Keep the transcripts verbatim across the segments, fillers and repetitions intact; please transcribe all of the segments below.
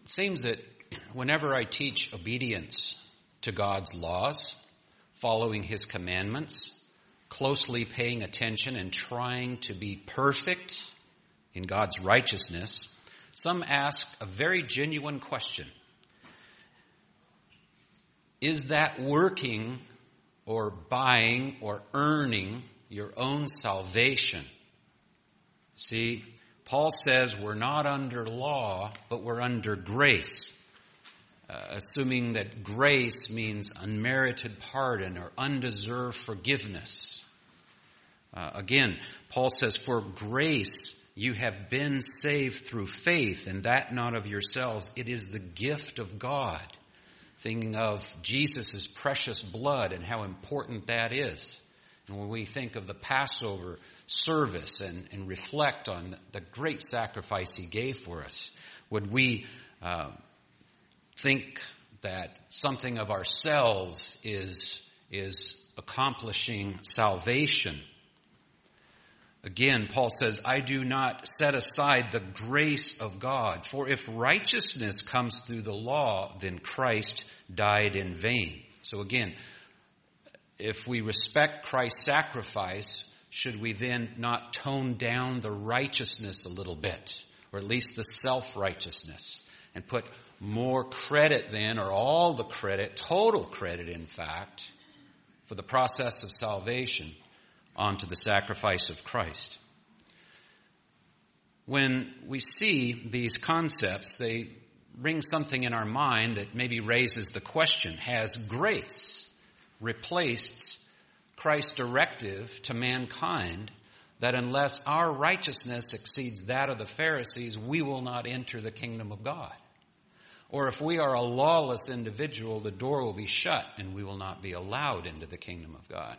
It seems that whenever I teach obedience to God's laws, following His commandments, closely paying attention and trying to be perfect in God's righteousness, some ask a very genuine question. Is that working or buying or earning your own salvation? See, Paul says we're not under law, but we're under grace. Uh, assuming that grace means unmerited pardon or undeserved forgiveness. Uh, again, Paul says, for grace you have been saved through faith, and that not of yourselves. It is the gift of God. Thinking of Jesus' precious blood and how important that is. And when we think of the Passover service and, and reflect on the great sacrifice He gave for us, would we uh, think that something of ourselves is, is accomplishing salvation? Again, Paul says, I do not set aside the grace of God. For if righteousness comes through the law, then Christ died in vain. So again, if we respect Christ's sacrifice, should we then not tone down the righteousness a little bit? Or at least the self-righteousness? And put more credit then, or all the credit, total credit in fact, for the process of salvation onto the sacrifice of Christ. When we see these concepts, they bring something in our mind that maybe raises the question, has grace replaced Christ's directive to mankind that unless our righteousness exceeds that of the Pharisees, we will not enter the kingdom of God? Or if we are a lawless individual, the door will be shut and we will not be allowed into the kingdom of God?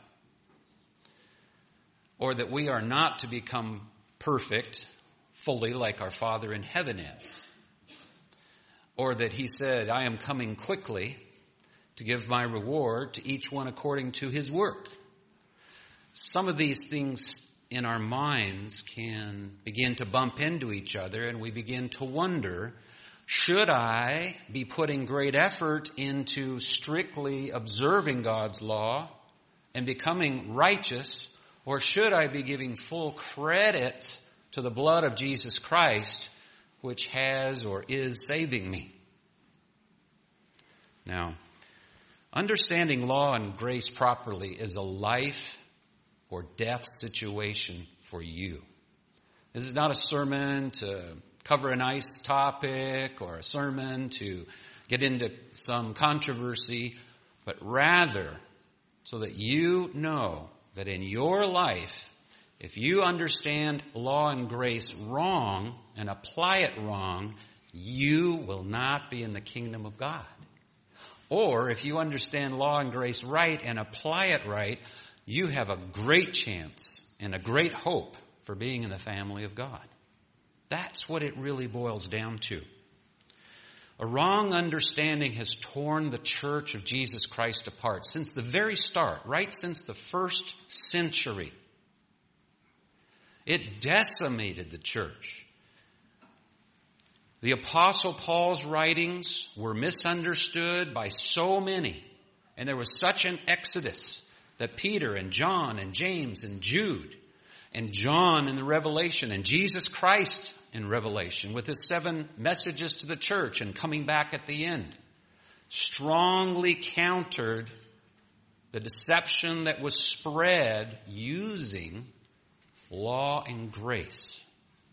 Or that we are not to become perfect fully like our Father in heaven is. Or that He said, I am coming quickly to give my reward to each one according to his work. Some of these things in our minds can begin to bump into each other, and we begin to wonder, should I be putting great effort into strictly observing God's law and becoming righteous, or should I be giving full credit to the blood of Jesus Christ, which has or is saving me? Now, understanding law and grace properly is a life or death situation for you. This is not a sermon to cover a nice topic or a sermon to get into some controversy, but rather so that you know that in your life, if you understand law and grace wrong and apply it wrong, you will not be in the kingdom of God. Or if you understand law and grace right and apply it right, you have a great chance and a great hope for being in the family of God. That's what it really boils down to. A wrong understanding has torn the church of Jesus Christ apart since the very start, right since the first century. It decimated the church. The Apostle Paul's writings were misunderstood by so many, and there was such an exodus that Peter and John and James and Jude and John in the Revelation and Jesus Christ in Revelation with his seven messages to the church and coming back at the end strongly countered the deception that was spread using law and grace.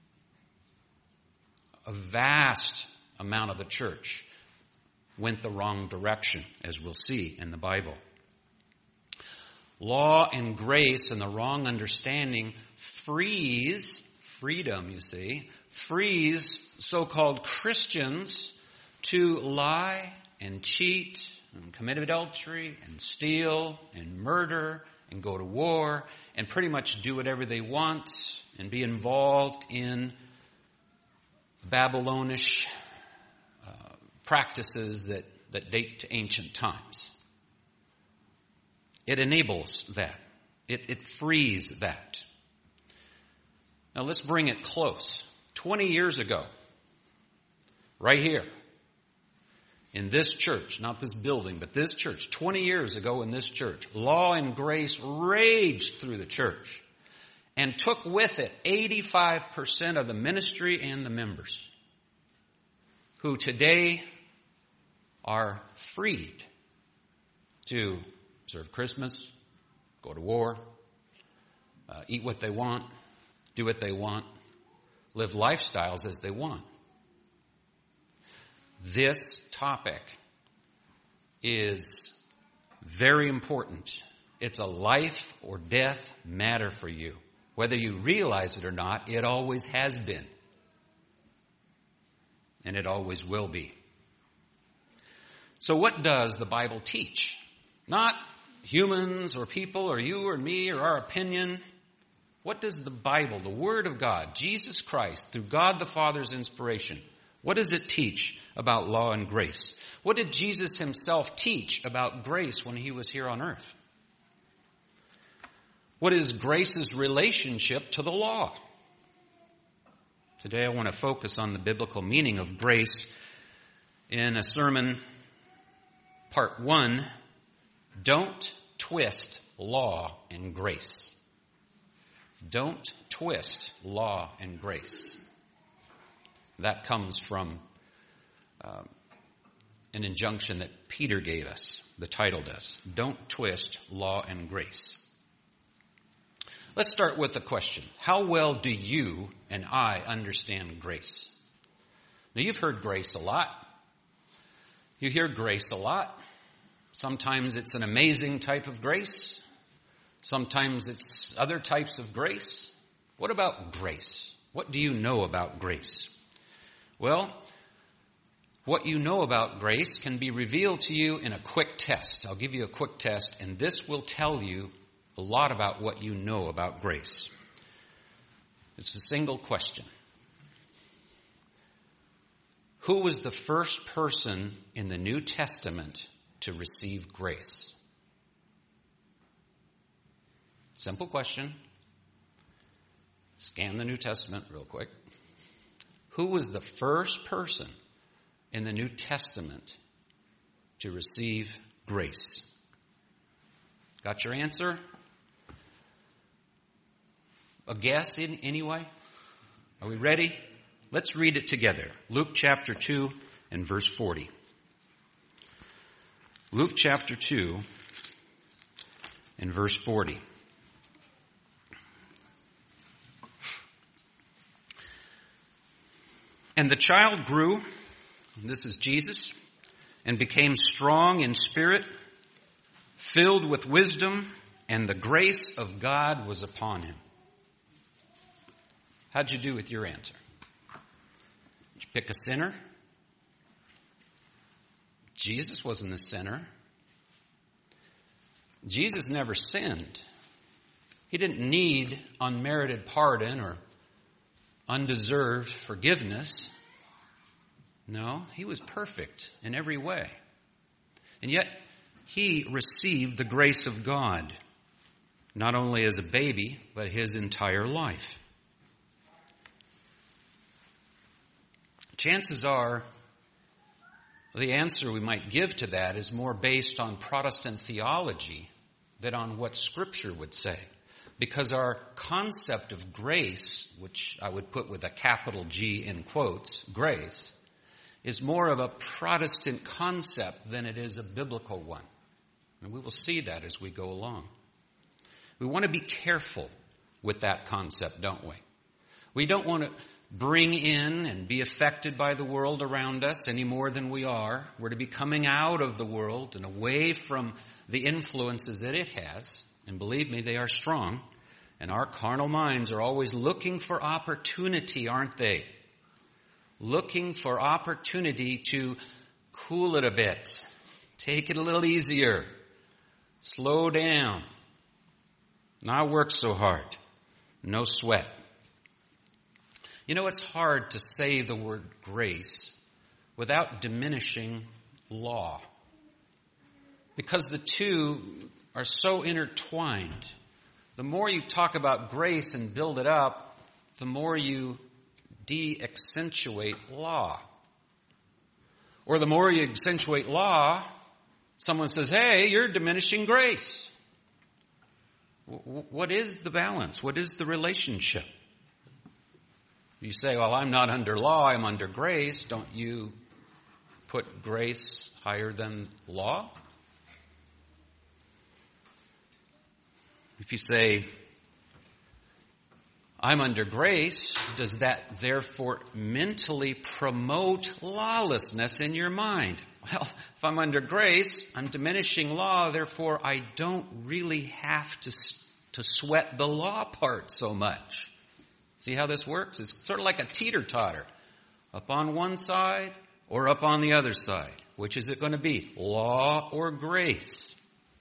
A vast amount of the church went the wrong direction, as we'll see in the Bible. Law and grace and the wrong understanding frees, freedom, you see, frees so-called Christians to lie and cheat and commit adultery and steal and murder and go to war and pretty much do whatever they want and be involved in Babylonish uh, practices that, that date to ancient times. It enables that. It, it frees that. Now let's bring it close. Twenty years ago, right here, in this church, not this building, but this church, twenty years ago in this church, law and grace raged through the church and took with it eighty-five percent of the ministry and the members, who today are freed to observe Christmas, go to war, uh, eat what they want, do what they want, live lifestyles as they want. This topic is very important. It's a life or death matter for you. Whether you realize it or not, it always has been. And it always will be. So what does the Bible teach? Not humans or people or you or me or our opinion. What does the Bible, the Word of God, Jesus Christ, through God the Father's inspiration, what does it teach about law and grace? What did Jesus himself teach about grace when he was here on earth? What is grace's relationship to the law? Today I want to focus on the biblical meaning of grace in a sermon, part one, Don't Twist Law and Grace. Don't twist law and grace. That comes from uh, an injunction that Peter gave us. The title does. Don't twist law and grace. Let's start with the question. How well do you and I understand grace? Now, you've heard grace a lot. You hear grace a lot. Sometimes it's an amazing type of grace. Sometimes it's other types of grace. What about grace? What do you know about grace? Well, what you know about grace can be revealed to you in a quick test. I'll give you a quick test, and this will tell you a lot about what you know about grace. It's a single question. Who was the first person in the New Testament to receive grace? Simple question. Scan the New Testament real quick. Who was the first person in the New Testament to receive grace? Got your answer? A guess in anyway? Are we ready? Let's read it together. Luke chapter two and verse forty. Luke chapter two and verse forty. And the child grew, and this is Jesus, and became strong in spirit, filled with wisdom, and the grace of God was upon him. How'd you do with your answer? Did you pick a sinner? Jesus wasn't a sinner. Jesus never sinned. He didn't need unmerited pardon or undeserved forgiveness. No, he was perfect in every way. And yet, he received the grace of God, not only as a baby, but his entire life. Chances are, the answer we might give to that is more based on Protestant theology than on what Scripture would say. Because our concept of grace, which I would put with a capital G in quotes, grace, is more of a Protestant concept than it is a biblical one. And we will see that as we go along. We want to be careful with that concept, don't we? We don't want to bring in and be affected by the world around us any more than we are. We're to be coming out of the world and away from the influences that it has. And believe me, they are strong. And our carnal minds are always looking for opportunity, aren't they? Looking for opportunity to cool it a bit. Take it a little easier. Slow down. Not work so hard. No sweat. You know, it's hard to say the word grace without diminishing law. Because the two are so intertwined. The more you talk about grace and build it up, the more you de-accentuate law. Or the more you accentuate law, someone says, hey, you're diminishing grace. What is the balance? What is the relationship? You say, well, I'm not under law, I'm under grace. Don't you put grace higher than law? If you say, I'm under grace, does that therefore mentally promote lawlessness in your mind? Well, if I'm under grace, I'm diminishing law, therefore I don't really have to, to sweat the law part so much. See how this works? It's sort of like a teeter-totter. Up on one side or up on the other side. Which is it going to be? Law or grace?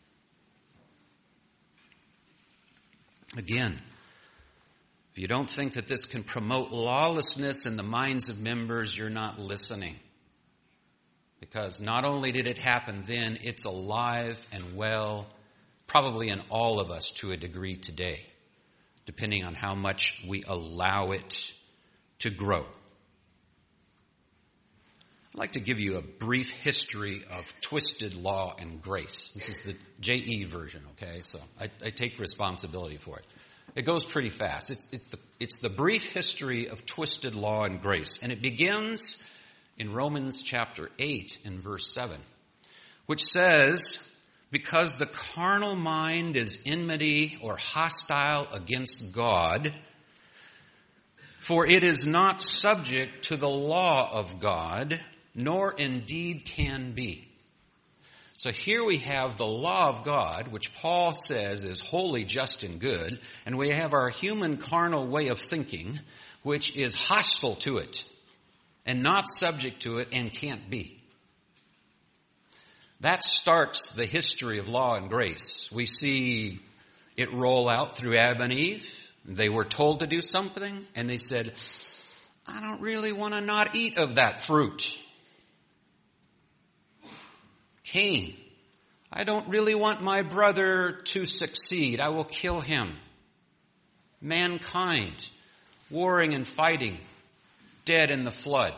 Again, if you don't think that this can promote lawlessness in the minds of members, you're not listening. Because not only did it happen then, it's alive and well, probably in all of us to a degree today, depending on how much we allow it to grow. I'd like to give you a brief history of twisted law and grace. This is the J E version, okay? So I, I take responsibility for it. It goes pretty fast. It's, it's, the, it's the brief history of twisted law and grace. And it begins in Romans chapter eight and verse seven, which says, because the carnal mind is enmity or hostile against God, for it is not subject to the law of God, nor indeed can be. So here we have the law of God, which Paul says is holy, just, and good, and we have our human carnal way of thinking, which is hostile to it, and not subject to it, and can't be. That starts the history of law and grace. We see it roll out through Adam and Eve. They were told to do something, and they said, I don't really want to not eat of that fruit. Cain, I don't really want my brother to succeed. I will kill him. Mankind, warring and fighting, dead in the flood.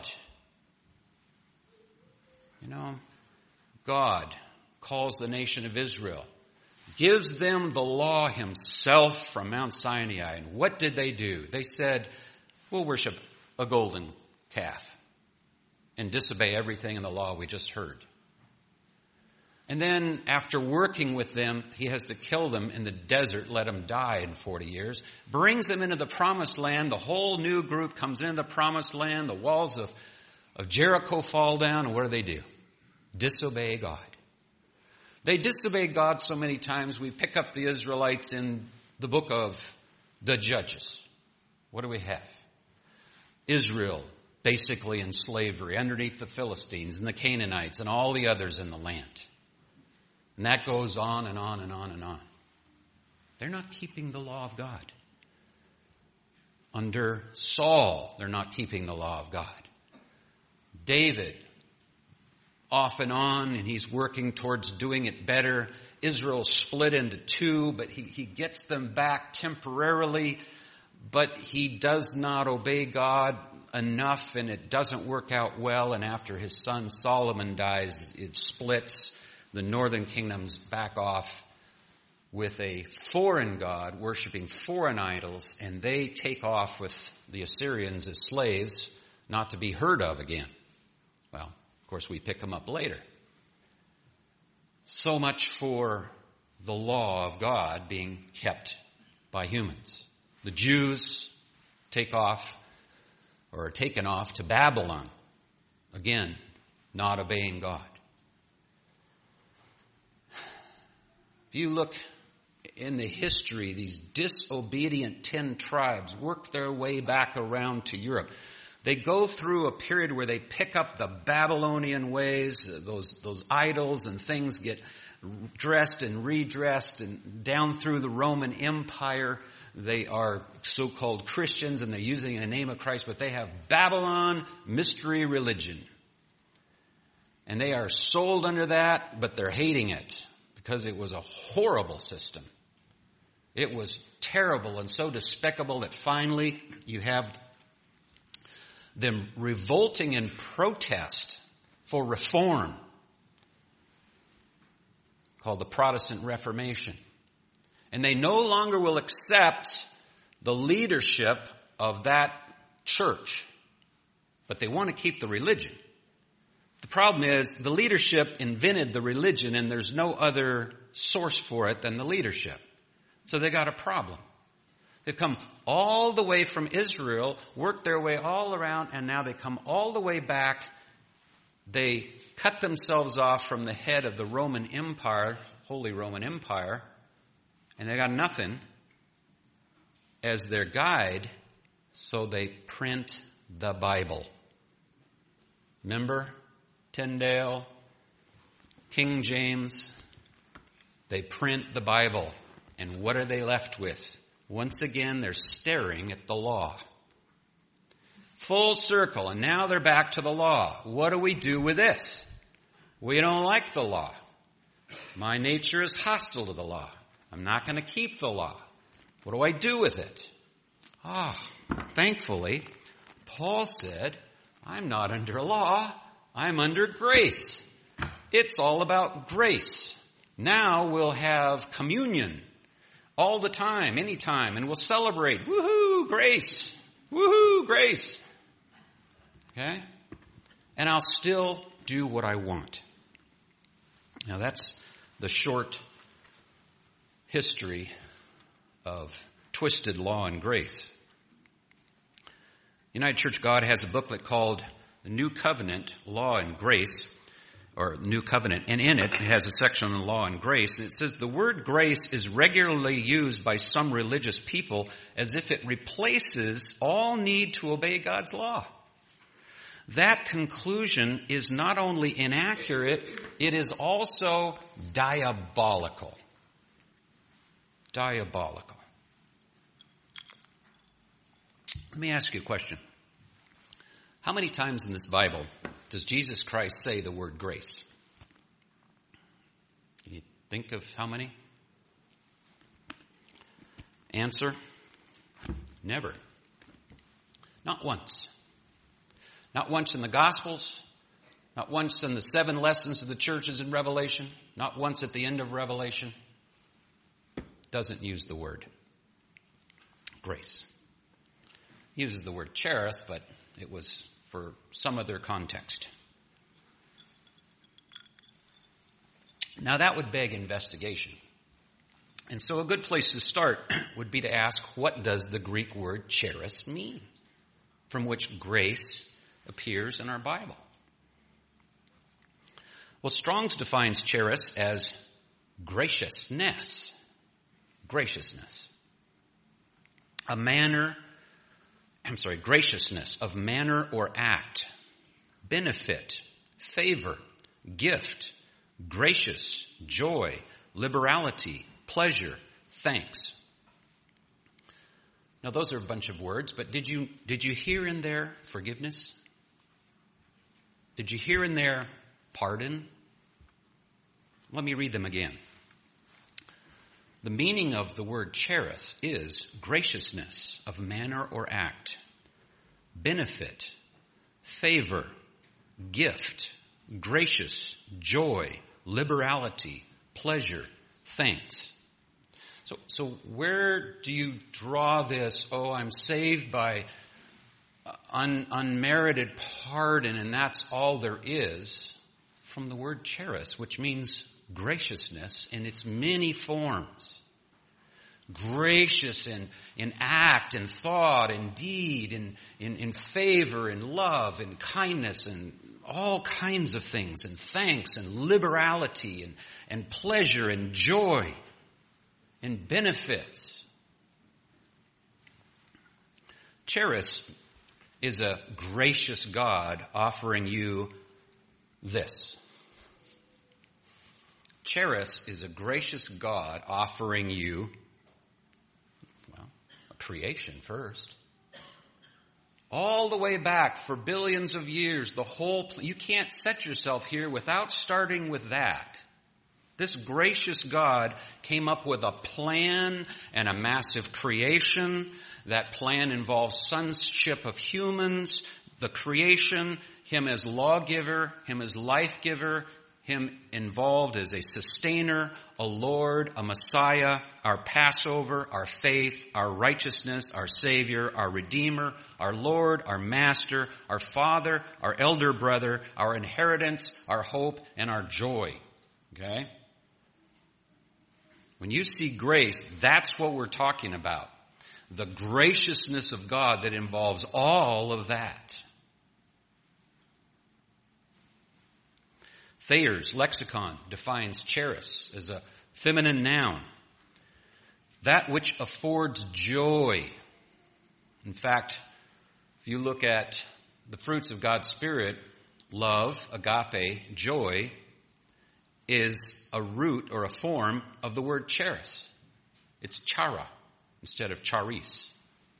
You know, God calls the nation of Israel, gives them the law himself from Mount Sinai. And what did they do? They said, we'll worship a golden calf and disobey everything in the law we just heard. And then after working with them, he has to kill them in the desert, let them die in forty years, brings them into the promised land. The whole new group comes into the promised land. The walls of, of Jericho fall down. And what do they do? Disobey God. They disobey God so many times, we pick up the Israelites in the book of the Judges. What do we have? Israel, basically in slavery, underneath the Philistines and the Canaanites and all the others in the land. And that goes on and on and on and on. They're not keeping the law of God. Under Saul, they're not keeping the law of God. David, off and on, and he's working towards doing it better. Israel split into two, but he, he gets them back temporarily, but he does not obey God enough, and it doesn't work out well, and after his son Solomon dies, it splits. The northern kingdoms back off with a foreign god, worshiping foreign idols, and they take off with the Assyrians as slaves, not to be heard of again. Well, of course, we pick them up later. So much for the law of God being kept by humans. The Jews take off, or are taken off to Babylon. Again, not obeying God. If you look in the history, these disobedient ten tribes work their way back around to Europe. They go through a period where they pick up the Babylonian ways, those, those idols and things get dressed and redressed, and down through the Roman Empire. They are so-called Christians and they're using the name of Christ, but they have Babylon mystery religion. And they are sold under that, but they're hating it. Because it was a horrible system. It was terrible and so despicable that finally you have them revolting in protest for reform, called the Protestant Reformation. And they no longer will accept the leadership of that church, but they want to keep the religion. The problem is the leadership invented the religion and there's no other source for it than the leadership. So they got a problem. They've come all the way from Israel, worked their way all around, and now they come all the way back. They cut themselves off from the head of the Roman Empire, Holy Roman Empire, and they got nothing as their guide, so they print the Bible. Remember? Tyndale, King James, they print the Bible. And what are they left with? Once again, they're staring at the law. Full circle, and now they're back to the law. What do we do with this? We don't like the law. My nature is hostile to the law. I'm not going to keep the law. What do I do with it? Ah, thankfully, Paul said, I'm not under law. I'm under grace. It's all about grace. Now we'll have communion all the time, anytime, and we'll celebrate. Woohoo, grace. Woohoo, grace. Okay? And I'll still do what I want. Now that's the short history of twisted law and grace. United Church of God has a booklet called The New Covenant, Law and Grace, or New Covenant, and in it, it has a section on law and grace, and it says the word grace is regularly used by some religious people as if it replaces all need to obey God's law. That conclusion is not only inaccurate, it is also diabolical. Diabolical. Let me ask you a question. How many times in this Bible does Jesus Christ say the word grace? Can you think of how many? Answer? Never. Not once. Not once in the Gospels. Not once in the seven lessons of the churches in Revelation. Not once at the end of Revelation. Doesn't use the word grace. Uses the word charis, but it was for some other context. Now that would beg investigation. And so a good place to start would be to ask, what does the Greek word charis mean? From which grace appears in our Bible. Well, Strong's defines charis as graciousness. Graciousness. A manner I'm sorry, graciousness of manner or act, benefit, favor, gift, gracious, joy, liberality, pleasure, thanks. Now those are a bunch of words, but did you, did you hear in there forgiveness? Did you hear in there pardon? Let me read them again. The meaning of the word charis is graciousness of manner or act, benefit, favor, gift, gracious, joy, liberality, pleasure, thanks. So, so where do you draw this, oh, I'm saved by un, unmerited pardon and that's all there is, from the word charis, which means graciousness in its many forms. Gracious in, in act and thought and deed, in, in, in favor and love and kindness and all kinds of things, and thanks and liberality and, and pleasure and joy and benefits. Charis is a gracious God offering you this. Charis is a gracious God offering you, well, a creation first. All the way back for billions of years, the whole, you can't set yourself here without starting with that. This gracious God came up with a plan and a massive creation. That plan involves sonship of humans, the creation, Him as lawgiver, Him as life giver, Him involved as a sustainer, a Lord, a Messiah, our Passover, our faith, our righteousness, our Savior, our Redeemer, our Lord, our Master, our Father, our elder brother, our inheritance, our hope, and our joy. Okay? When you see grace, that's what we're talking about. The graciousness of God that involves all of that. Thayer's lexicon defines charis as a feminine noun. That which affords joy. In fact, if you look at the fruits of God's Spirit, love, agape, joy, is a root or a form of the word charis. It's chara instead of charis.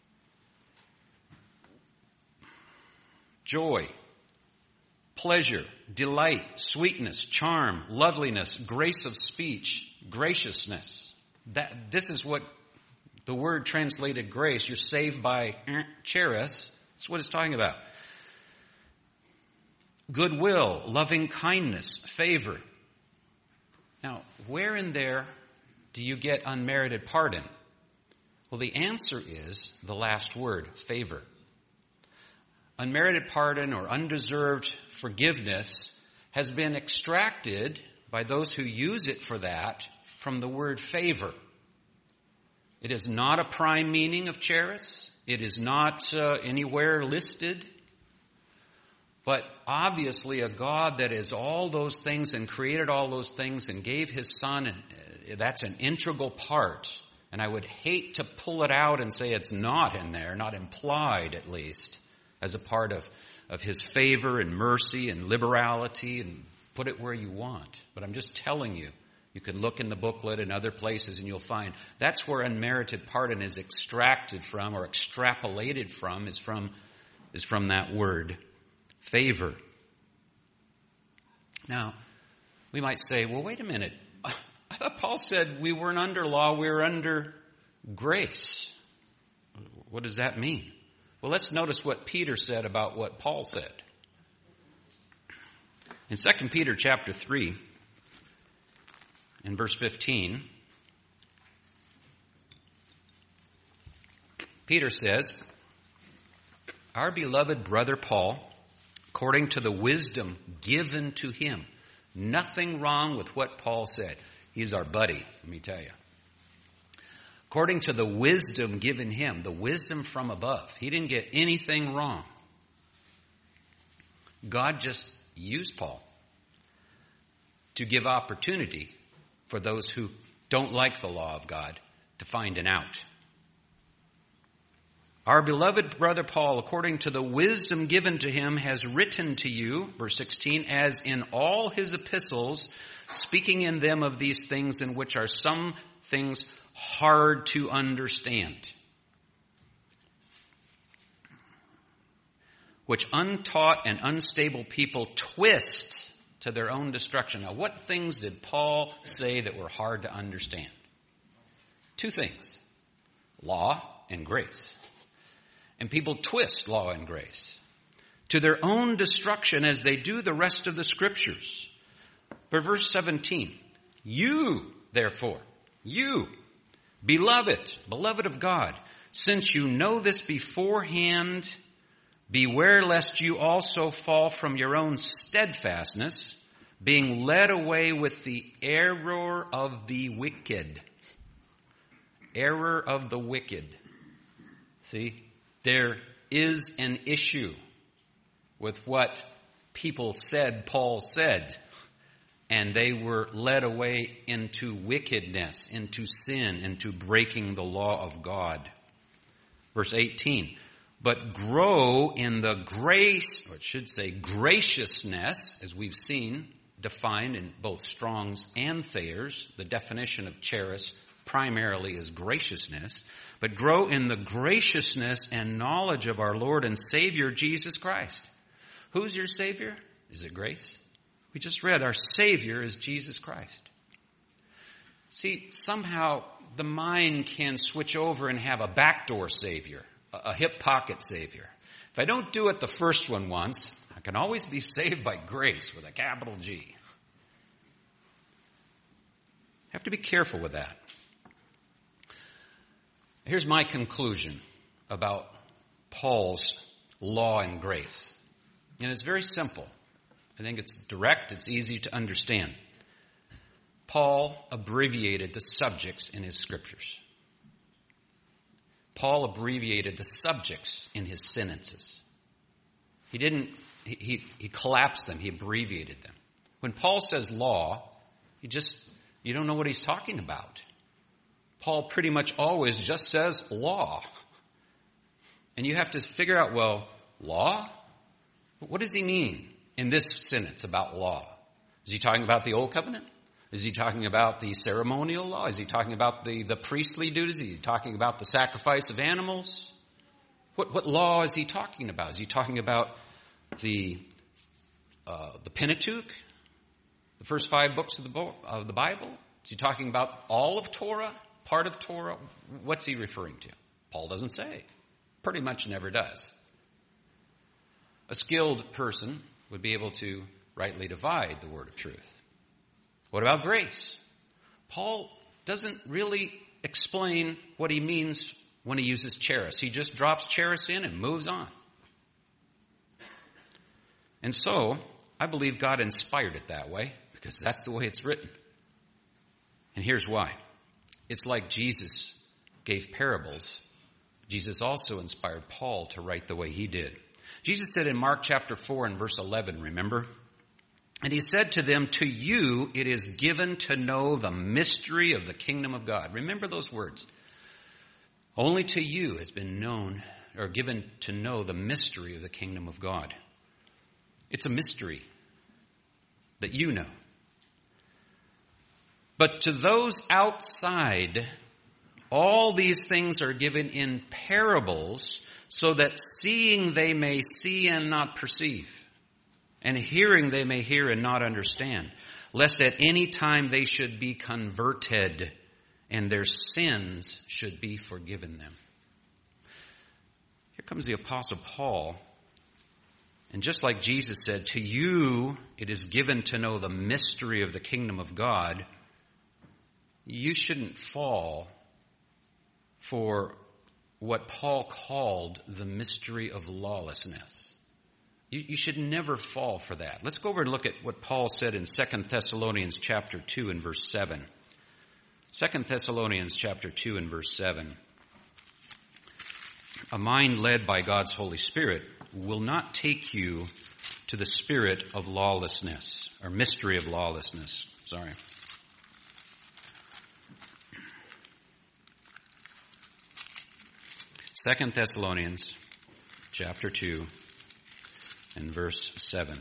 Joy, pleasure, delight, sweetness, charm, loveliness, grace of speech, graciousness. That, this is what the word translated grace, you're saved by charis. That's what it's talking about. Goodwill, loving kindness, favor. Now, where in there do you get unmerited pardon? Well, the answer is the last word, favor. Unmerited pardon or undeserved forgiveness has been extracted by those who use it for that from the word favor. It is not a prime meaning of charis. It is not uh, anywhere listed. But obviously a God that is all those things and created all those things and gave His Son, and uh, that's an integral part. And I would hate to pull it out and say it's not in there, not implied at least, as a part of, of His favor and mercy and liberality, and put it where you want. But I'm just telling you, you can look in the booklet and other places and you'll find that's where unmerited pardon is extracted from or extrapolated from is from, is from that word, favor. Now, we might say, well, wait a minute. I thought Paul said we weren't under law, we were under grace. What does that mean? Well, let's notice what Peter said about what Paul said. In Second Peter chapter three, in verse fifteen, Peter says, our beloved brother Paul, according to the wisdom given to him. Nothing wrong with what Paul said. He's our buddy, let me tell you. According to the wisdom given him, the wisdom from above. He didn't get anything wrong. God just used Paul to give opportunity for those who don't like the law of God to find an out. Our beloved brother Paul, according to the wisdom given to him, has written to you, verse sixteen, as in all his epistles, speaking in them of these things in which are some things hard to understand, which untaught and unstable people twist to their own destruction. Now, what things did Paul say that were hard to understand? Two things. Law and grace. And people twist law and grace to their own destruction as they do the rest of the scriptures. But verse seventeen, you, therefore, you, beloved, beloved of God, since you know this beforehand, beware lest you also fall from your own steadfastness, being led away with the error of the wicked. Error of the wicked. See, there is an issue with what people said Paul said. And they were led away into wickedness, into sin, into breaking the law of God. Verse eighteen, but grow in the grace, or it should say graciousness, as we've seen defined in both Strong's and Thayer's. The definition of charis primarily is graciousness. But grow in the graciousness and knowledge of our Lord and Savior Jesus Christ. Who's your Savior? Is it grace? We just read our Savior is Jesus Christ. See, somehow the mind can switch over and have a backdoor Savior, a hip pocket Savior. If I don't do it the first one once, I can always be saved by grace with a capital G. Have to be careful with that. Here's my conclusion about Paul's law and grace. And it's very simple. I think it's direct, it's easy to understand. Paul abbreviated the subjects in his scriptures. Paul abbreviated the subjects in his sentences. He didn't, he, he, he collapsed them, he abbreviated them. When Paul says law, he just, you don't know what he's talking about. Paul pretty much always just says law. And you have to figure out, well, law? What does he mean in this sentence about law? Is he talking about the Old Covenant? Is he talking about the ceremonial law? Is he talking about the, the priestly duties? Is he talking about the sacrifice of animals? What, what law is he talking about? Is he talking about the, uh, the Pentateuch? The first five books of the, bo- of the Bible? Is he talking about all of Torah? Part of Torah? What's he referring to? Paul doesn't say. Pretty much never does. A skilled person would be able to rightly divide the word of truth. What about grace? Paul doesn't really explain what he means when he uses charis. He just drops charis in and moves on. And so, I believe God inspired it that way, because that's the way it's written. And here's why. It's like Jesus gave parables. Jesus also inspired Paul to write the way he did. Jesus said in Mark chapter four and verse eleven, remember? And he said to them, to you it is given to know the mystery of the kingdom of God. Remember those words. Only to you has been known or given to know the mystery of the kingdom of God. It's a mystery that you know. But to those outside, all these things are given in parables, so that seeing they may see and not perceive, and hearing they may hear and not understand, lest at any time they should be converted, and their sins should be forgiven them. Here comes the Apostle Paul. And just like Jesus said, to you it is given to know the mystery of the kingdom of God, you shouldn't fall for what Paul called the mystery of lawlessness. You, you should never fall for that. Let's go over and look at what Paul said in Second Thessalonians chapter two and verse seven. Second Thessalonians chapter two and verse seven. A mind led by God's Holy Spirit will not take you to the spirit of lawlessness, or mystery of lawlessness. Sorry. Second Thessalonians chapter two and verse seven.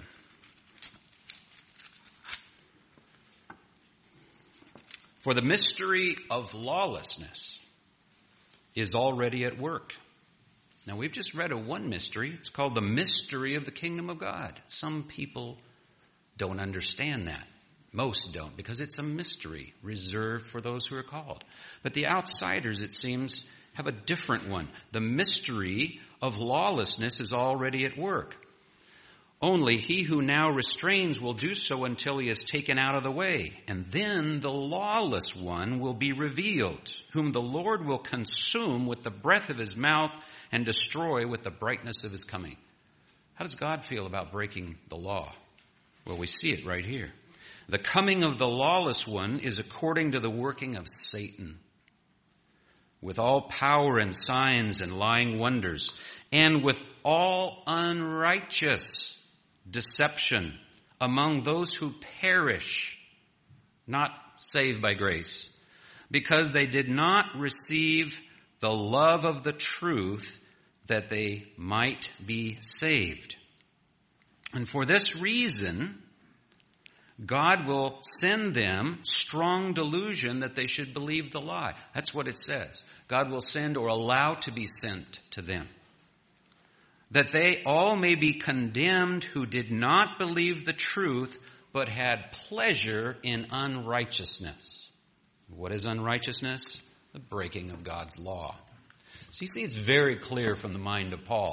For the mystery of lawlessness is already at work. Now we've just read of one mystery. It's called the mystery of the kingdom of God. Some people don't understand that. Most don't, because it's a mystery reserved for those who are called. But the outsiders, it seems, have a different one. The mystery of lawlessness is already at work. Only he who now restrains will do so until he is taken out of the way. And then the lawless one will be revealed, whom the Lord will consume with the breath of his mouth and destroy with the brightness of his coming. How does God feel about breaking the law? Well, we see it right here. The coming of the lawless one is according to the working of Satan, with all power and signs and lying wonders, and with all unrighteous deception among those who perish, not saved by grace, because they did not receive the love of the truth that they might be saved. And for this reason, God will send them strong delusion that they should believe the lie. That's what it says. God will send or allow to be sent to them, that they all may be condemned who did not believe the truth, but had pleasure in unrighteousness. What is unrighteousness? The breaking of God's law. So you see, it's very clear from the mind of Paul.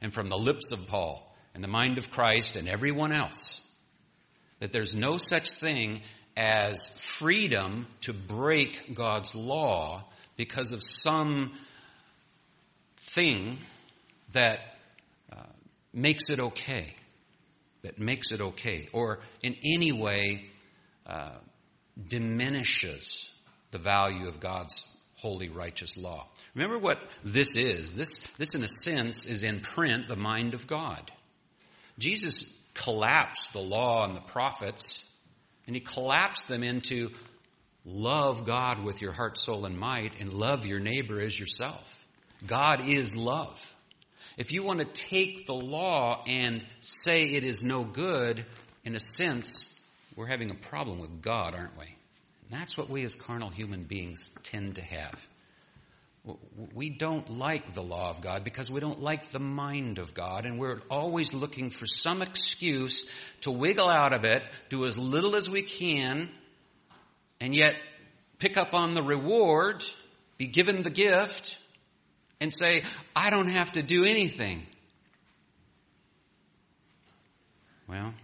and from the lips of Paul and the mind of Christ and everyone else, that there's no such thing as freedom to break God's law because of some thing that uh, makes it okay, that makes it okay, or in any way uh, diminishes the value of God's holy, righteous law. Remember what this is. This, this in a sense, is in print the mind of God. Jesus collapsed the law and the prophets, and he collapsed them into love God with your heart, soul, and might, and love your neighbor as yourself. God is love. If you want to take the law and say it is no good, in a sense, we're having a problem with God, aren't we? And that's what we as carnal human beings tend to have. We don't like the law of God because we don't like the mind of God, and we're always looking for some excuse to wiggle out of it, do as little as we can, and yet pick up on the reward, be given the gift, and say, I don't have to do anything. Well,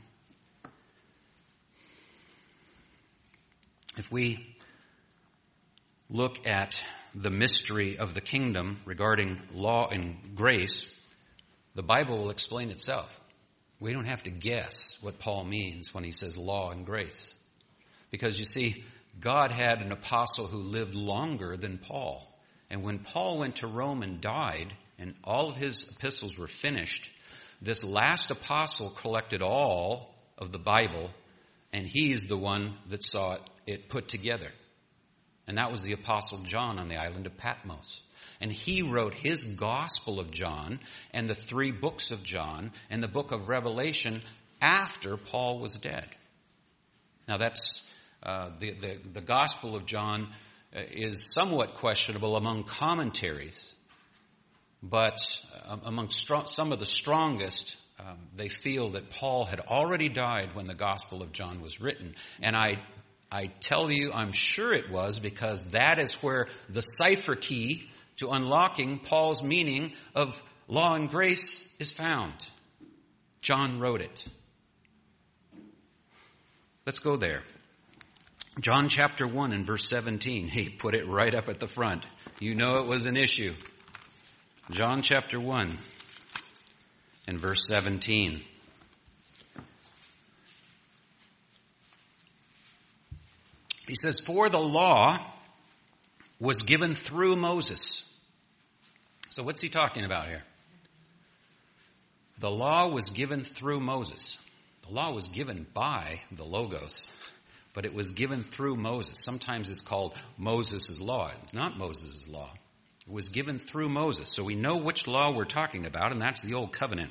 if we look at the mystery of the kingdom regarding law and grace, the Bible will explain itself. We don't have to guess what Paul means when he says law and grace. Because you see, God had an apostle who lived longer than Paul. And when Paul went to Rome and died, and all of his epistles were finished, this last apostle collected all of the Bible, and he's the one that saw it, it put together. And that was the Apostle John on the island of Patmos. And he wrote his Gospel of John and the three books of John and the book of Revelation after Paul was dead. Now that's uh, the, the, the Gospel of John is somewhat questionable among commentaries, but uh, among strong, some of the strongest, um, they feel that Paul had already died when the Gospel of John was written. And I I tell you, I'm sure it was, because that is where the cipher key to unlocking Paul's meaning of law and grace is found. John wrote it. Let's go there. John chapter one and verse seventeen. He put it right up at the front. You know it was an issue. John chapter one and verse seventeen. He says, for the law was given through Moses. So what's he talking about here? The law was given through Moses. The law was given by the Logos, but it was given through Moses. Sometimes it's called Moses' law. It's not Moses' law. It was given through Moses. So we know which law we're talking about, and that's the Old Covenant.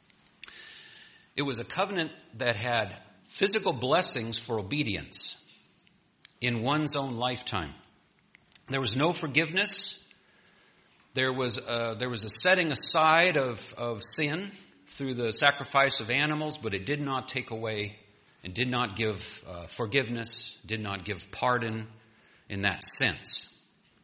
It was a covenant that had physical blessings for obedience in one's own lifetime. There was no forgiveness. There was a, there was a setting aside of, of sin through the sacrifice of animals, but it did not take away and did not give uh, forgiveness, did not give pardon in that sense.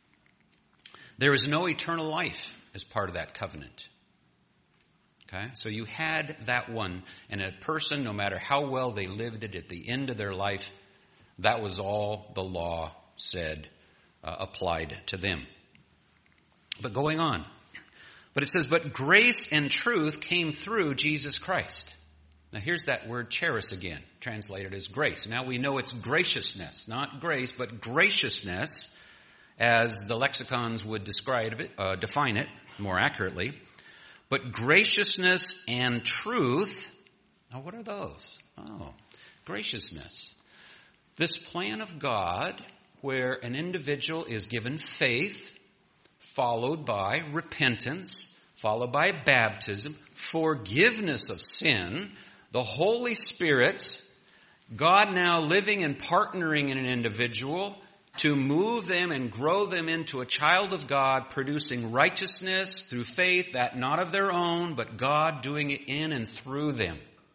There is no eternal life as part of that covenant. Okay? So you had that one, and a person, no matter how well they lived it at the end of their life, that was all the law said uh, applied to them. But going on. But it says, but grace and truth came through Jesus Christ. Now here's that word charis again, translated as grace. Now we know it's graciousness, not grace, but graciousness, as the lexicons would describe it, uh, define it more accurately. But graciousness and truth, now what are those? Oh, graciousness. This plan of God where an individual is given faith, followed by repentance, followed by baptism, forgiveness of sin, the Holy Spirit, God now living and partnering in an individual to move them and grow them into a child of God, producing righteousness through faith, that not of their own, but God doing it in and through them.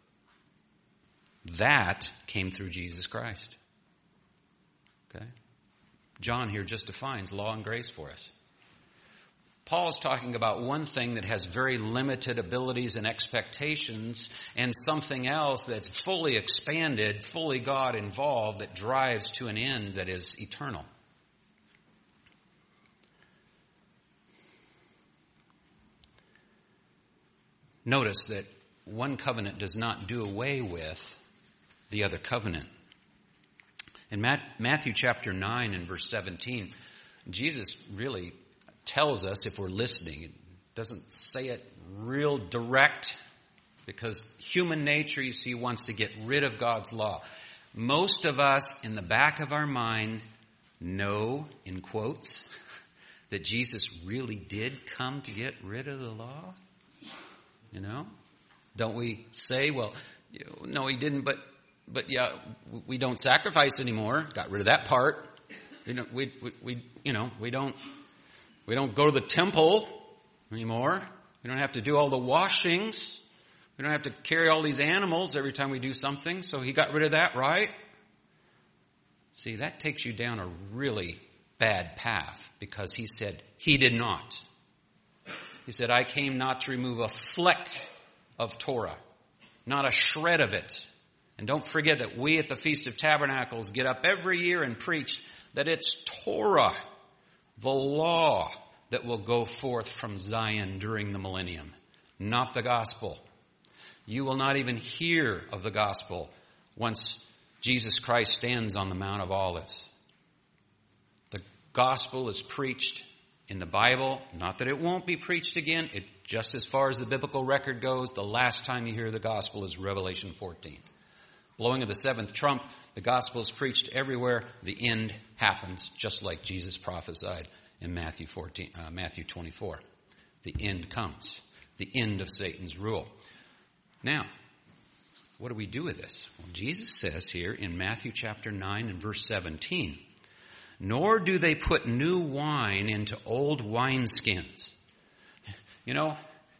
That came through Jesus Christ. Okay? John here just defines law and grace for us. Paul's talking about one thing that has very limited abilities and expectations, and something else that's fully expanded, fully God involved, that drives to an end that is eternal. Notice that one covenant does not do away with the other covenant. In Matthew chapter nine and verse seventeen, Jesus really tells us, if we're listening, it doesn't say it real direct, because human nature, you see, wants to get rid of God's law. Most of us, in the back of our mind, know, in quotes, that Jesus really did come to get rid of the law. You know? Don't we say, well, no, he didn't, but but yeah, we don't sacrifice anymore. Got rid of that part. You know, we we, we you know, we don't We don't go to the temple anymore. We don't have to do all the washings. We don't have to carry all these animals every time we do something. So he got rid of that, right? See, that takes you down a really bad path, because he said he did not. He said, I came not to remove a fleck of Torah, not a shred of it. And don't forget that we at the Feast of Tabernacles get up every year and preach that it's Torah, the law, that will go forth from Zion during the millennium, not the gospel. You will not even hear of the gospel once Jesus Christ stands on the Mount of Olives. The gospel is preached in the Bible, not that it won't be preached again. It, just as far as the biblical record goes, the last time you hear the gospel is Revelation fourteen. Blowing of the seventh trump, the gospel is preached everywhere. The end happens, just like Jesus prophesied in Matthew fourteen, uh, Matthew twenty-four. The end comes. The end of Satan's rule. Now, what do we do with this? Well, Jesus says here in Matthew chapter nine and verse seventeen, nor do they put new wine into old wineskins. You know,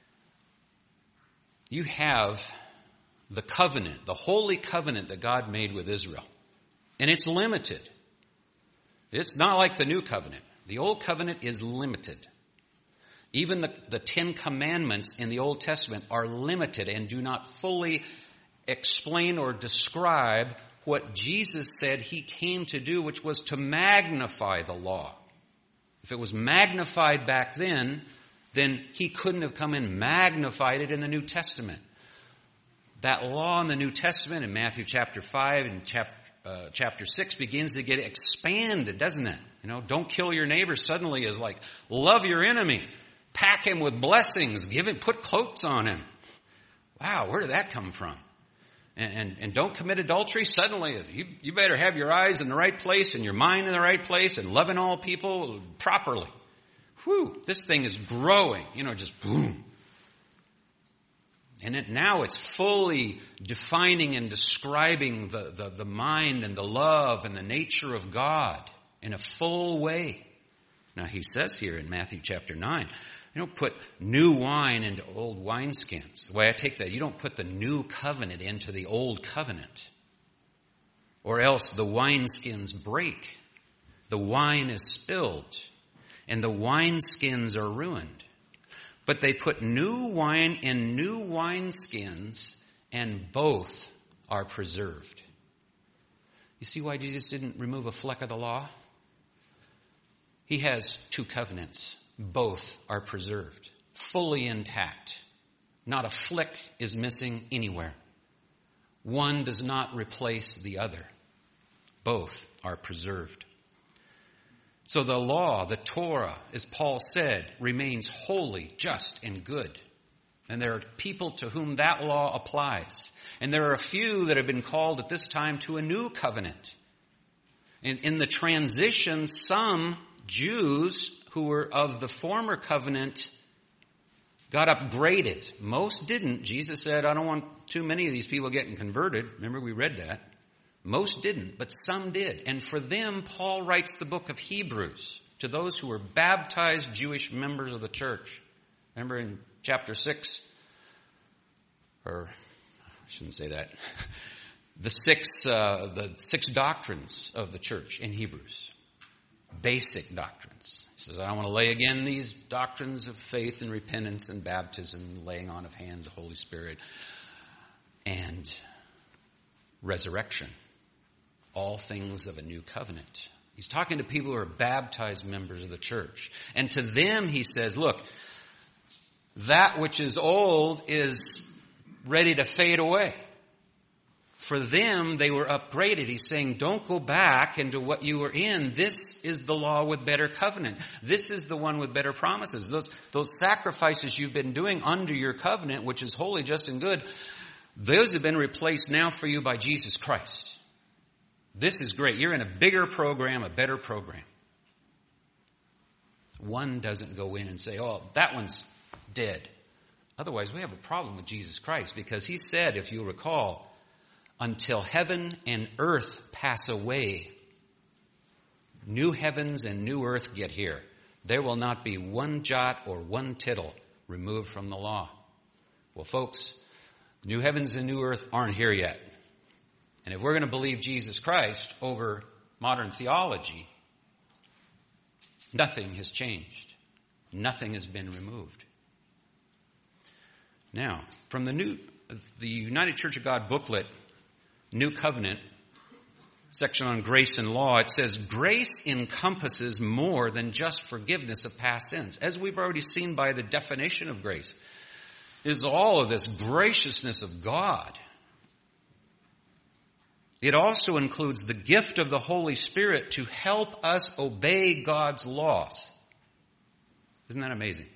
you have the covenant, the holy covenant that God made with Israel. And it's limited. It's not like the new covenant. The old covenant is limited. Even the, the Ten Commandments in the Old Testament are limited and do not fully explain or describe what Jesus said he came to do, which was to magnify the law. If it was magnified back then, then he couldn't have come and magnified it in the New Testament. That law in the New Testament in Matthew chapter five and chapter, uh, chapter six begins to get expanded, doesn't it? You know, don't kill your neighbor suddenly is like, love your enemy. Pack him with blessings. Give him, put coats on him. Wow, where did that come from? And, and, and don't commit adultery. Suddenly, you, you better have your eyes in the right place and your mind in the right place and loving all people properly. Whew, this thing is growing, you know, just boom. And it, now it's fully defining and describing the, the, the mind and the love and the nature of God in a full way. Now he says here in Matthew chapter nine, you don't put new wine into old wineskins. The way I take that, you don't put the new covenant into the old covenant. Or else the wineskins break. The wine is spilled. And the wineskins are ruined. But they put new wine in new wineskins, and both are preserved. You see why Jesus didn't remove a fleck of the law? He has two covenants. Both are preserved, fully intact. Not a flick is missing anywhere. One does not replace the other. Both are preserved. So the law, the Torah, as Paul said, remains holy, just, and good. And there are people to whom that law applies. And there are a few that have been called at this time to a new covenant. In, in the transition, some Jews who were of the former covenant got upgraded. Most didn't. Jesus said, I don't want too many of these people getting converted. Remember, we read that. Most didn't, but some did. And for them, Paul writes the book of Hebrews to those who were baptized Jewish members of the church. Remember in chapter six, or I shouldn't say that, the six, uh, the six doctrines of the church in Hebrews. basic doctrines. He says, I don't want to lay again these doctrines of faith and repentance and baptism, laying on of hands, the Holy Spirit, and resurrection. All things of a new covenant. He's talking to people who are baptized members of the church. And to them he says, look, that which is old is ready to fade away. For them, they were upgraded. He's saying, don't go back into what you were in. This is the law with better covenant. This is the one with better promises. Those, those sacrifices you've been doing under your covenant, which is holy, just, and good, those have been replaced now for you by Jesus Christ. This is great. You're in a bigger program, a better program. One doesn't go in and say, oh, that one's dead. Otherwise, we have a problem with Jesus Christ, because he said, if you recall, until heaven and earth pass away, new heavens and new earth get here, there will not be one jot or one tittle removed from the law. Well, folks, new heavens and new earth aren't here yet. And if we're going to believe Jesus Christ over modern theology, nothing has changed. Nothing has been removed. Now, from the new, the United Church of God booklet, New Covenant, section on grace and law, it says, grace encompasses more than just forgiveness of past sins. As we've already seen by the definition of grace, it is all of this graciousness of God. It also includes the gift of the Holy Spirit to help us obey God's laws. Isn't that amazing?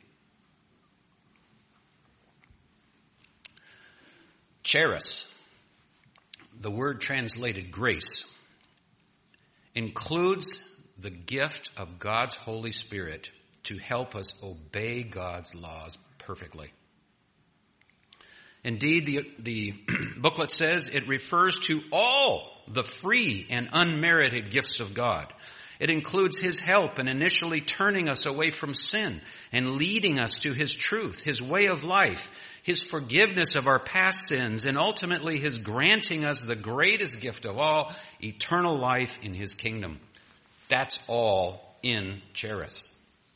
Charis, the word translated grace, includes the gift of God's Holy Spirit to help us obey God's laws perfectly. Indeed, the, the booklet says it refers to all the free and unmerited gifts of God. It includes his help in initially turning us away from sin and leading us to his truth, his way of life, his forgiveness of our past sins, and ultimately his granting us the greatest gift of all, eternal life in his kingdom. That's all in Charis.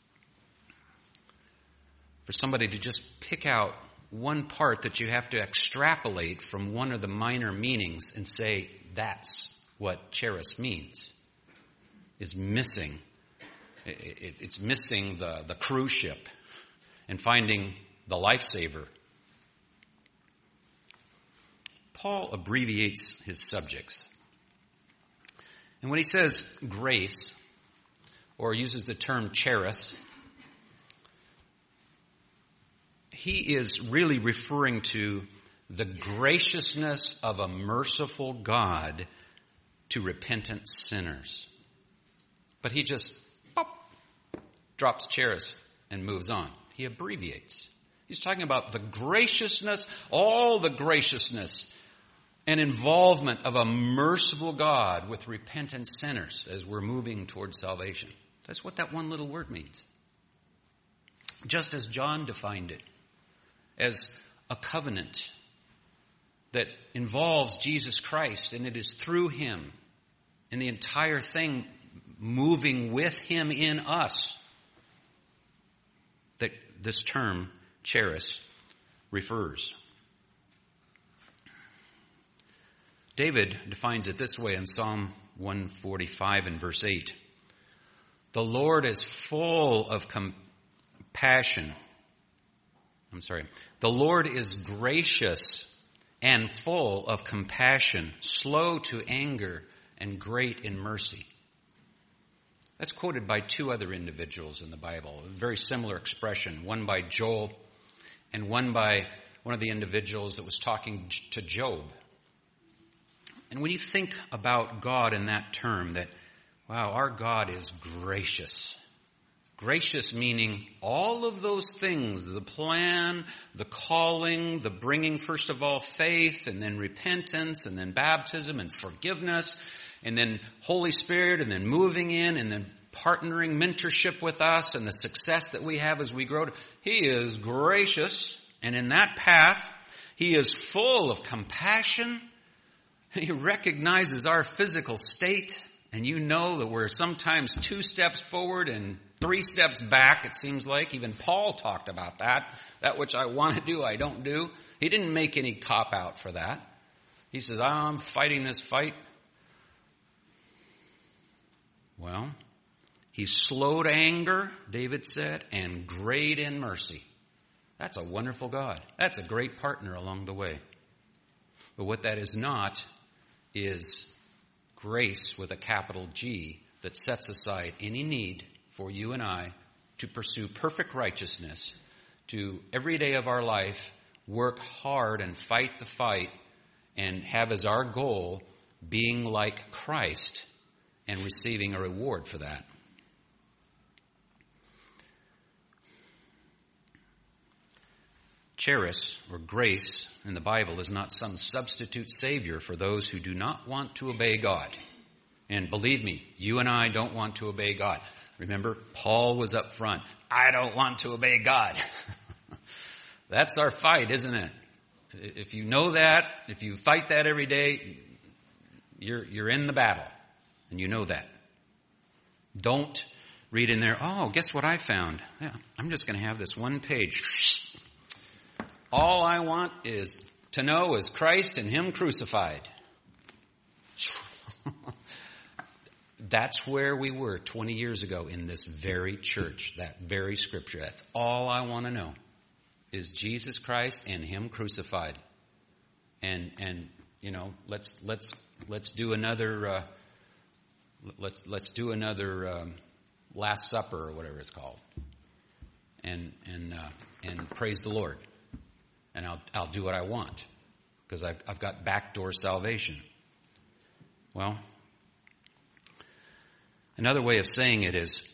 For somebody to just pick out one part that you have to extrapolate from one of the minor meanings and say that's what Charis means is missing. It's missing the, the cruise ship and finding the lifesaver. Paul abbreviates his subjects. And when he says grace, or uses the term charis, he is really referring to the graciousness of a merciful God to repentant sinners. But he just pop, drops charis and moves on. He abbreviates. He's talking about the graciousness, all the graciousness and involvement of a merciful God with repentant sinners as we're moving towards salvation. That's what that one little word means. Just as John defined it, as a covenant that involves Jesus Christ, and it is through him and the entire thing moving with him in us that this term, charis, refers. David defines it this way in Psalm one forty-five and verse eight. The Lord is full of compassion. I'm sorry. The Lord is gracious and full of compassion, slow to anger, and great in mercy. That's quoted by two other individuals in the Bible. A very similar expression, one by Joel and one by one of the individuals that was talking to Job. And when you think about God in that term, that, wow, our God is gracious. Gracious meaning all of those things, the plan, the calling, the bringing first of all faith, and then repentance, and then baptism, and forgiveness, and then Holy Spirit, and then moving in, and then partnering mentorship with us, and the success that we have as we grow. He is gracious, and in that path, he is full of compassion. He recognizes our physical state And you know that we're sometimes two steps forward and three steps back, it seems like. Even Paul talked about that. That which I want to do, I don't do. He didn't make any cop-out for that. He says, I'm fighting this fight. Well, he's slow to anger, David said, and great in mercy. That's a wonderful God. That's a great partner along the way. But what that is not is grace with a capital G that sets aside any need for you and I to pursue perfect righteousness, to every day of our life work hard and fight the fight and have as our goal being like Christ and receiving a reward for that. Charis, or grace, in the Bible is not some substitute savior for those who do not want to obey God. And believe me, you and I don't want to obey God. Remember, Paul was up front. I don't want to obey God. That's our fight, isn't it? If you know that, if you fight that every day, you're, you're in the battle. And you know that. Don't read in there, oh, guess what I found? Yeah, I'm just going to have this one page. All I want is to know is Christ and Him crucified. That's where we were twenty years ago in this very church, that very scripture. That's all I want to know is Jesus Christ and Him crucified. And, and, you know, let's, let's, let's do another, uh, let's, let's do another, um, Last Supper or whatever it's called. And, and, uh, and praise the Lord. And I'll, I'll do what I want because I've, I've got backdoor salvation. Well, another way of saying it is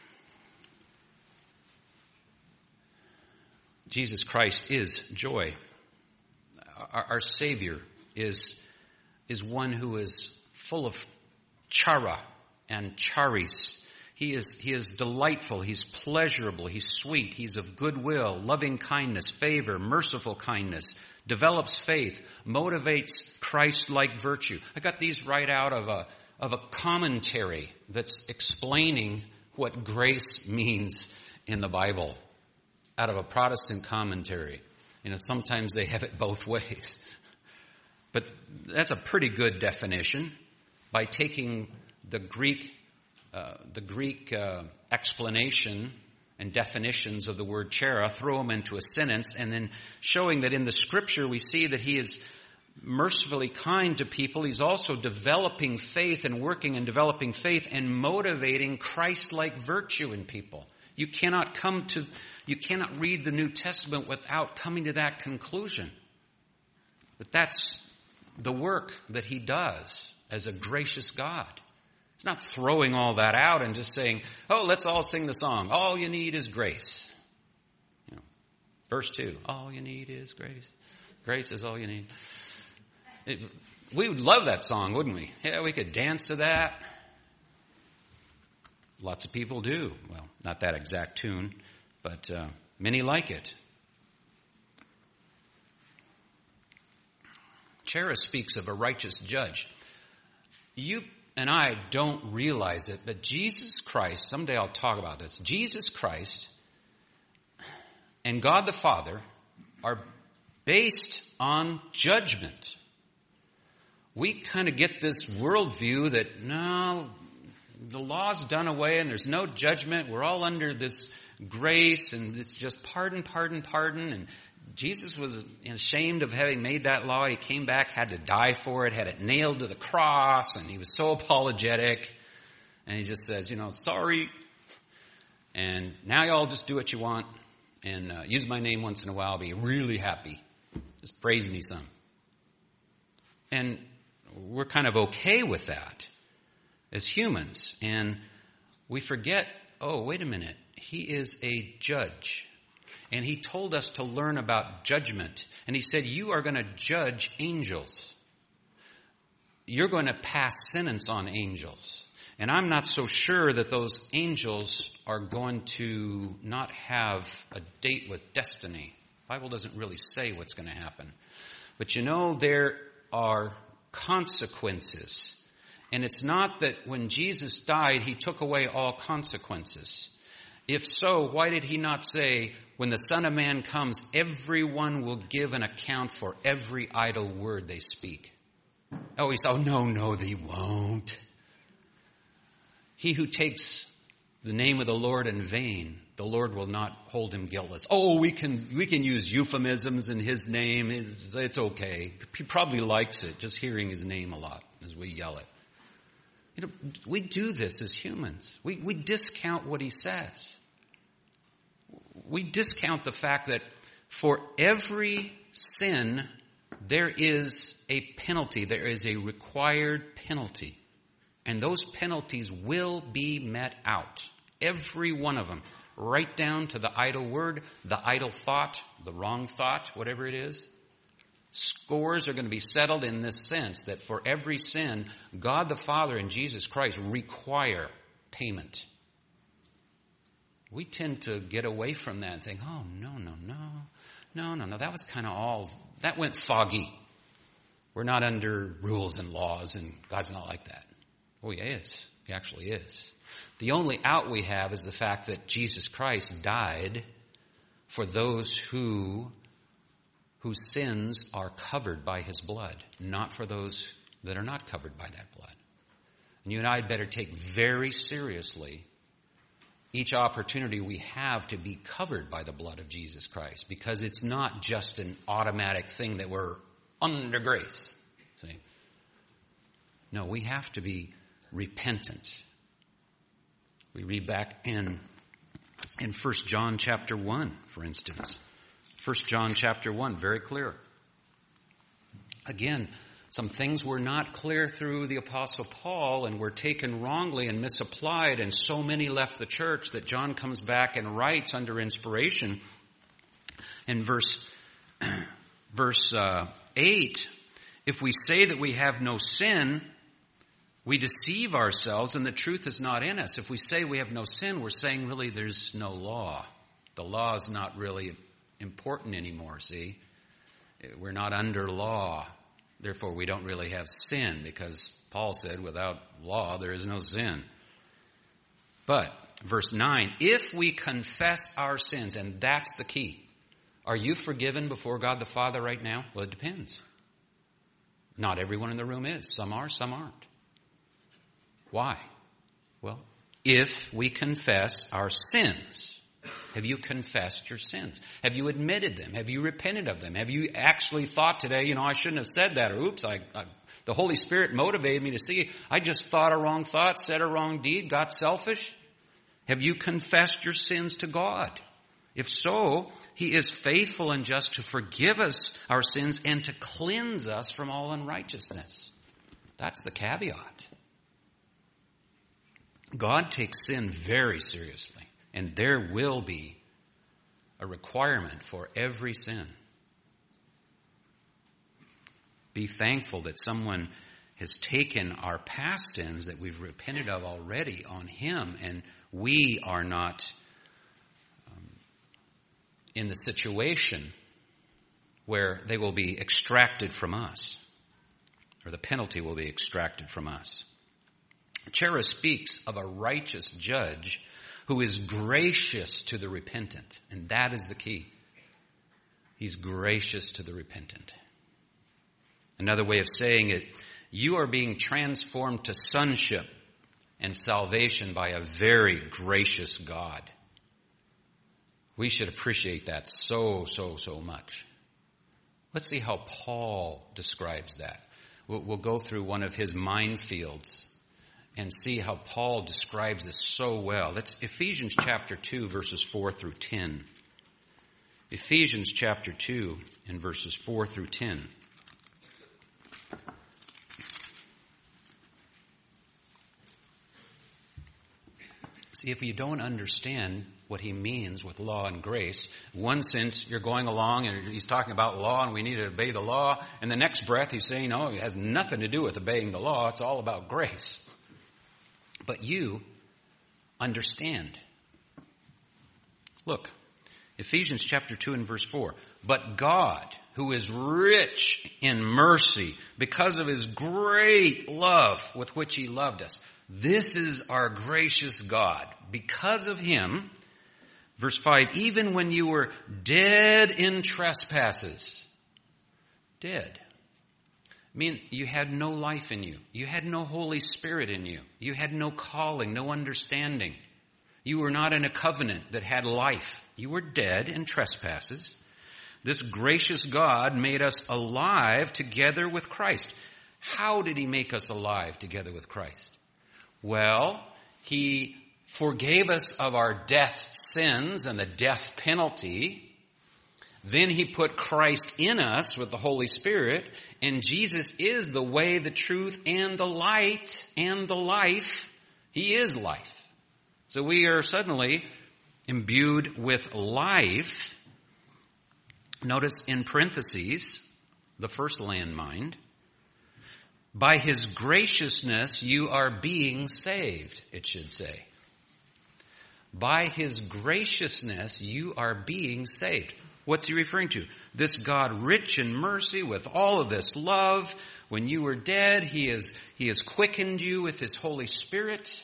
Jesus Christ is joy. Our, our Savior is, is one who is full of chara and charis. He is, he is delightful. He's pleasurable. He's sweet. He's of goodwill, loving kindness, favor, merciful kindness, develops faith, motivates Christ-like virtue. I got these right out of a, of a commentary that's explaining what grace means in the Bible, out of a Protestant commentary. You know, sometimes they have it both ways. But that's a pretty good definition by taking the Greek Uh, the Greek uh, explanation and definitions of the word chara, throw them into a sentence, and then showing that in the Scripture we see that He is mercifully kind to people. He's also developing faith and working and developing faith and motivating Christ-like virtue in people. You cannot come to, you cannot read the New Testament without coming to that conclusion. But that's the work that He does as a gracious God. He's not throwing all that out and just saying, oh, let's all sing the song. All you need is grace. You know, verse two, all you need is grace. Grace is all you need. It, we would love that song, wouldn't we? Yeah, we could dance to that. Lots of people do. Well, not that exact tune, but uh, many like it. Charis speaks of a righteous judge. You and I don't realize it, but Jesus Christ, someday I'll talk about this, Jesus Christ and God the Father are based on judgment. We kind of get this worldview that, no, the law's done away and there's no judgment. We're all under this grace and it's just pardon, pardon, pardon. And Jesus was ashamed of having made that law. He came back, had to die for it, had it nailed to the cross, and he was so apologetic. And he just says, you know, sorry. And now y'all just do what you want and uh, use my name once in a while. I'll be really happy. Just praise me some. And we're kind of okay with that as humans. And we forget, oh, wait a minute. He is a judge. And He told us to learn about judgment. And He said, you are going to judge angels. You're going to pass sentence on angels. And I'm not so sure that those angels are going to not have a date with destiny. The Bible doesn't really say what's going to happen. But you know, there are consequences. And it's not that when Jesus died, he took away all consequences. If so, why did he not say, when the Son of Man comes, everyone will give an account for every idle word they speak? Oh, he said, oh, no, no, they won't. He who takes the name of the Lord in vain, the Lord will not hold him guiltless. Oh, we can we can use euphemisms in his name. It's, it's okay. He probably likes it, just hearing his name a lot as we yell it. You know, we do this as humans. We, we discount what he says. We discount the fact that for every sin, there is a penalty. There is a required penalty. And those penalties will be met out. Every one of them. Right down to the idle word, the idle thought, the wrong thought, whatever it is. Scores are going to be settled in this sense that for every sin, God the Father and Jesus Christ require payment. We tend to get away from that and think, oh, no, no, no, no, no, no, that was kind of all, that went foggy. We're not under rules and laws, and God's not like that. Oh, he is. He actually is. The only out we have is the fact that Jesus Christ died for those who whose sins are covered by his blood, not for those that are not covered by that blood. And you and I had better take very seriously each opportunity we have to be covered by the blood of Jesus Christ, because it's not just an automatic thing that we're under grace. See? No, we have to be repentant. We read back in in First John chapter one, for instance. First John chapter one, very clear. Again, some things were not clear through the Apostle Paul and were taken wrongly and misapplied, and so many left the church that John comes back and writes under inspiration in verse verse uh, eight, if we say that we have no sin, we deceive ourselves and the truth is not in us. If we say we have no sin, we're saying really there's no law. The law is not really important anymore, see? We're not under law. Therefore, we don't really have sin, because Paul said without law there is no sin. But, verse nine, if we confess our sins, and that's the key. Are you forgiven before God the Father right now? Well, it depends. Not everyone in the room is. Some are, some aren't. Why? Well, if we confess our sins. Have you confessed your sins? Have you admitted them? Have you repented of them? Have you actually thought today, you know, I shouldn't have said that, or oops, I, I, the Holy Spirit motivated me to see, I just thought a wrong thought, said a wrong deed, got selfish? Have you confessed your sins to God? If so, he is faithful and just to forgive us our sins and to cleanse us from all unrighteousness. That's the caveat. God takes sin very seriously. And there will be a requirement for every sin. Be thankful that someone has taken our past sins that we've repented of already on him, and we are not um, in the situation where they will be extracted from us, or the penalty will be extracted from us. Charis speaks of a righteous judge who is gracious to the repentant. And that is the key. He's gracious to the repentant. Another way of saying it, you are being transformed to sonship and salvation by a very gracious God. We should appreciate that so, so, so much. Let's see how Paul describes that. We'll, we'll go through one of his minefields and see how Paul describes this so well. That's Ephesians chapter two, verses four through ten. Ephesians chapter two and verses four through ten. See, if you don't understand what he means with law and grace, in one sense, you're going along and he's talking about law and we need to obey the law. In the next breath, he's saying, no, it has nothing to do with obeying the law. It's all about grace. But you understand. Look, Ephesians chapter two and verse four. But God, who is rich in mercy because of his great love with which he loved us. This is our gracious God. Because of him, verse five, even when you were dead in trespasses, dead. I mean, you had no life in you. You had no Holy Spirit in you. You had no calling, no understanding. You were not in a covenant that had life. You were dead in trespasses. This gracious God made us alive together with Christ. How did he make us alive together with Christ? Well, he forgave us of our death sins and the death penalty. Then he put Christ in us with the Holy Spirit, and Jesus is the way, the truth, and the light, and the life. He is life. So we are suddenly imbued with life. Notice in parentheses, the first landmine. By his graciousness you are being saved, it should say. By his graciousness you are being saved. What's he referring to? This God rich in mercy with all of this love. When you were dead, he has, he has quickened you with his Holy Spirit.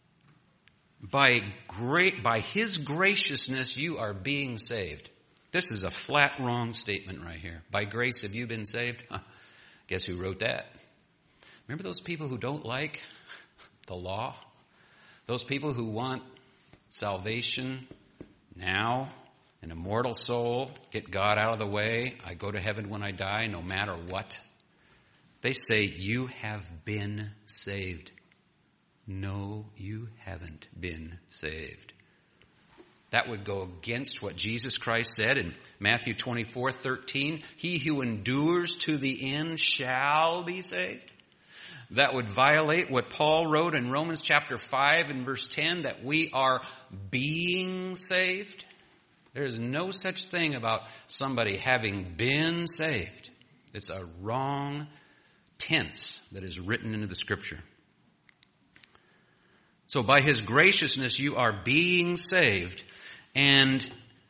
By great, by his graciousness, you are being saved. This is a flat wrong statement right here. By grace have you been saved? Huh. Guess who wrote that? Remember those people who don't like the law? Those people who want salvation now, an immortal soul, get God out of the way. I go to heaven when I die, no matter what. They say, you have been saved. No, you haven't been saved. That would go against what Jesus Christ said in Matthew twenty-four thirteen. He who endures to the end shall be saved. That would violate what Paul wrote in Romans chapter five and verse ten, that we are being saved. There is no such thing about somebody having been saved. It's a wrong tense that is written into the Scripture. So by his graciousness you are being saved, and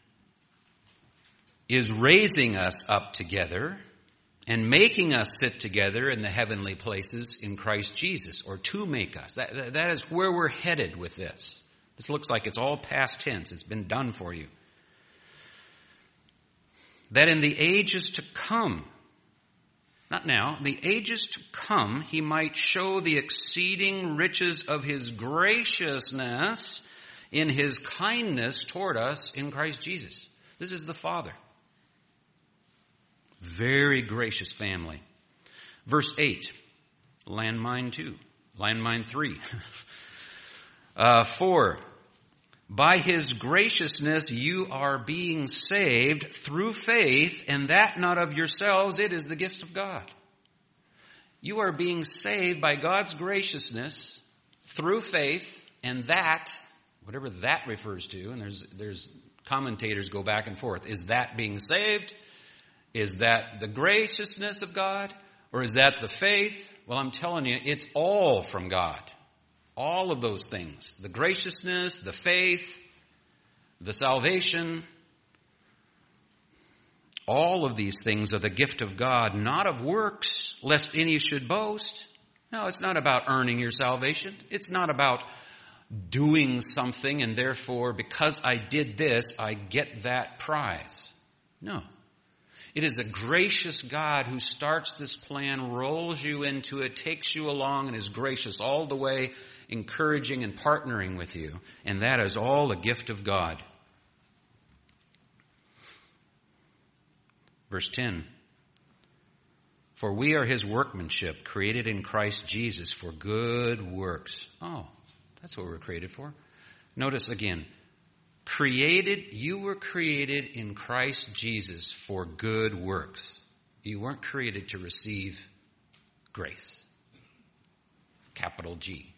is raising us up together and making us sit together in the heavenly places in Christ Jesus, or to make us. That, that is where we're headed with this. This looks like it's all past tense. It's been done for you. That in the ages to come, not now, the ages to come, he might show the exceeding riches of his graciousness in his kindness toward us in Christ Jesus. This is the Father. Very gracious family. Verse eight, landmine two, landmine three. uh, four, by his graciousness you are being saved through faith, and that not of yourselves, it is the gift of God. You are being saved by God's graciousness through faith, and that, whatever that refers to, and there's there's commentators go back and forth. Is that being saved? Is that the graciousness of God? Or is that the faith? Well, I'm telling you, it's all from God. All of those things. The graciousness, the faith, the salvation. All of these things are the gift of God, not of works, lest any should boast. No, it's not about earning your salvation. It's not about doing something and therefore, because I did this, I get that prize. No. It is a gracious God who starts this plan, rolls you into it, takes you along, and is gracious all the way, encouraging and partnering with you. And that is all a gift of God. Verse ten. For we are his workmanship, created in Christ Jesus for good works. Oh, that's what we're created for. Notice again. Created, you were created in Christ Jesus for good works. You weren't created to receive grace. Capital G.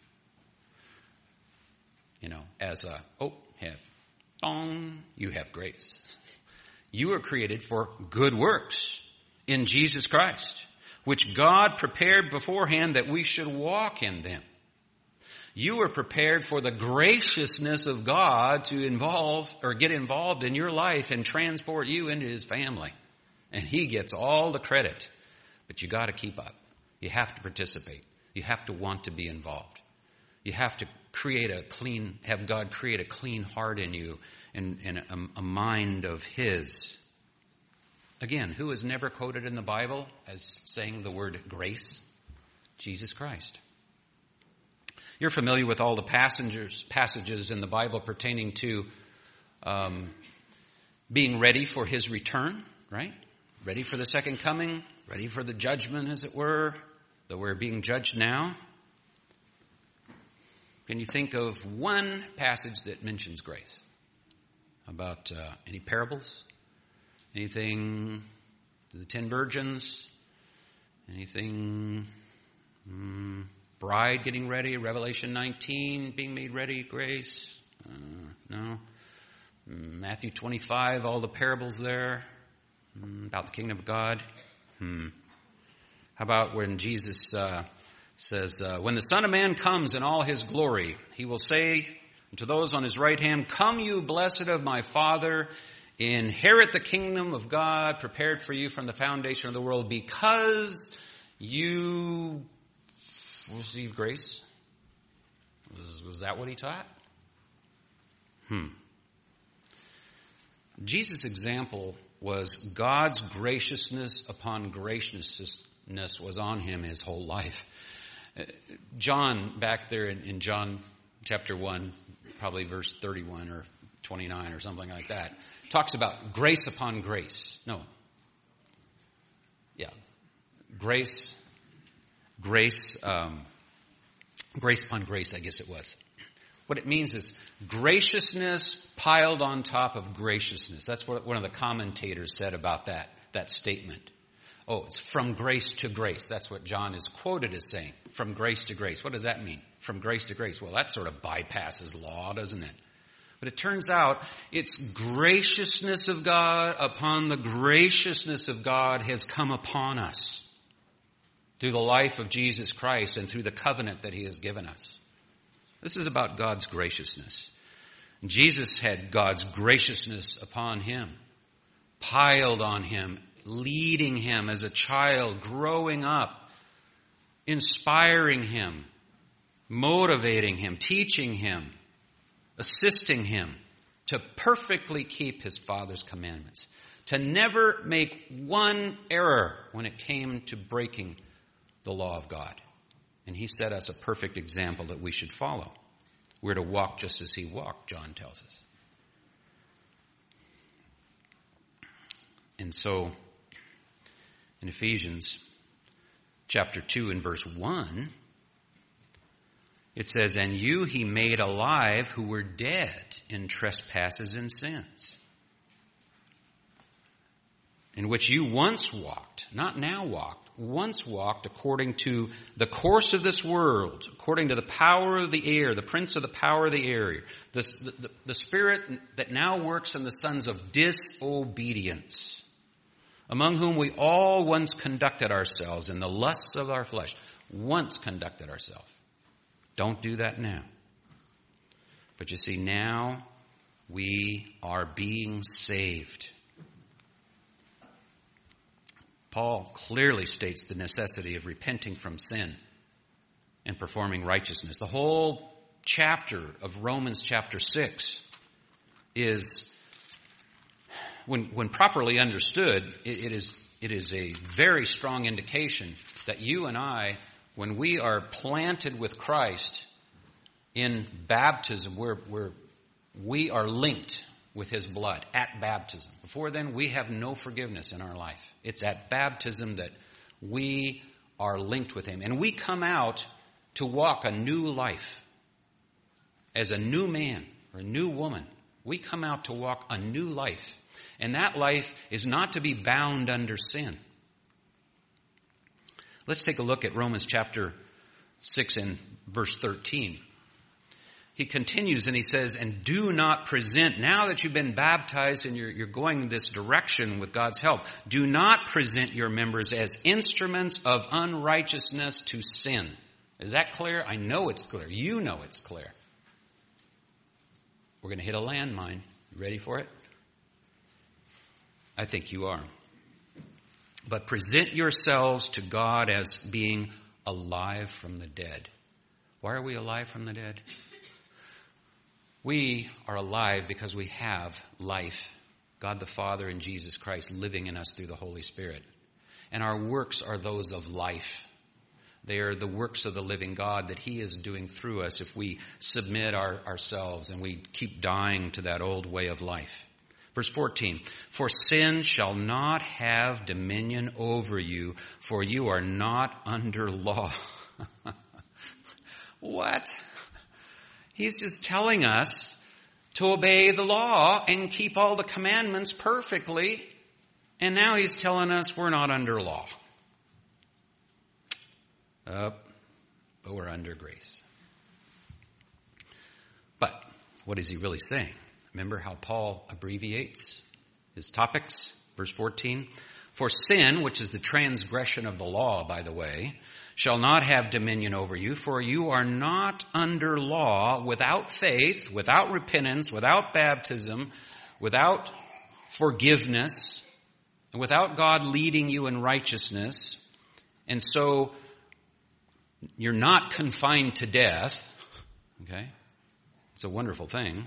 You know, as a, oh, have, dong, you have grace. You were created for good works in Jesus Christ, which God prepared beforehand that we should walk in them. You were prepared for the graciousness of God to involve or get involved in your life and transport you into his family. And he gets all the credit. But you got to keep up. You have to participate. You have to want to be involved. You have to create a clean, have God create a clean heart in you and, and a, a mind of his. Again, who is never quoted in the Bible as saying the word grace? Jesus Christ. You're familiar with all the passengers, passages in the Bible pertaining to um, being ready for his return, right? Ready for the second coming, ready for the judgment, as it were, that we're being judged now. Can you think of one passage that mentions grace? About uh, any parables? Anything, the ten virgins? Anything, um, bride getting ready? Revelation nineteen, being made ready, grace? Uh, no. Matthew twenty-five, all the parables there um, about the kingdom of God. Hmm. How about when Jesus uh, says, uh, when the Son of Man comes in all his glory, he will say to those on his right hand, come you blessed of my Father, inherit the kingdom of God prepared for you from the foundation of the world, because you received grace. Was, was that what he taught? Hmm. Jesus' example was God's graciousness upon graciousness was on him his whole life. John, back there in, in John chapter one, probably verse thirty-one or twenty-nine or something like that, talks about grace upon grace. No. Yeah. Grace, grace, um, grace upon grace, I guess it was. What it means is graciousness piled on top of graciousness. That's what one of the commentators said about that, that statement. Oh, it's from grace to grace. That's what John is quoted as saying. From grace to grace. What does that mean? From grace to grace. Well, that sort of bypasses law, doesn't it? But it turns out it's graciousness of God upon the graciousness of God has come upon us through the life of Jesus Christ and through the covenant that he has given us. This is about God's graciousness. Jesus had God's graciousness upon him, piled on him, leading him as a child, growing up, inspiring him, motivating him, teaching him, assisting him to perfectly keep his Father's commandments, to never make one error when it came to breaking the law of God. And he set us a perfect example that we should follow. We're to walk just as he walked, John tells us. And so, in Ephesians chapter two and verse one, it says, and you he made alive who were dead in trespasses and sins, in which you once walked, not now walked, once walked according to the course of this world, according to the power of the air, the prince of the power of the air, the, the, the spirit that now works in the sons of disobedience, among whom we all once conducted ourselves in the lusts of our flesh. Once conducted ourselves. Don't do that now. But you see, now we are being saved. Paul clearly states the necessity of repenting from sin and performing righteousness. The whole chapter of Romans chapter six is, when, when properly understood, it, it is, it is a very strong indication that you and I, when we are planted with Christ in baptism, we're, we're, we are linked with his blood at baptism. Before then, we have no forgiveness in our life. It's at baptism that we are linked with him. And we come out to walk a new life. As a new man or a new woman, we come out to walk a new life. And that life is not to be bound under sin. Let's take a look at Romans chapter six and verse thirteen. He continues and he says, and do not present, now that you've been baptized and you're, you're going this direction with God's help, do not present your members as instruments of unrighteousness to sin. Is that clear? I know it's clear. You know it's clear. We're going to hit a landmine. You ready for it? I think you are. but present yourselves to God as being alive from the dead. Why are we alive from the dead? We are alive because we have life. God the Father and Jesus Christ living in us through the Holy Spirit. And our works are those of life. They are the works of the living God that He is doing through us if we submit our, ourselves and we keep dying to that old way of life. Verse fourteen, for sin shall not have dominion over you, for you are not under law. What? He's just telling us to obey the law and keep all the commandments perfectly. And now He's telling us we're not under law. Uh, but we're under grace. But what is he really saying? Remember how Paul abbreviates his topics? Verse fourteen. For sin, which is the transgression of the law, by the way, shall not have dominion over you, for you are not under law without faith, without repentance, without baptism, without forgiveness, and without God leading you in righteousness. And so you're not confined to death. Okay? It's a wonderful thing.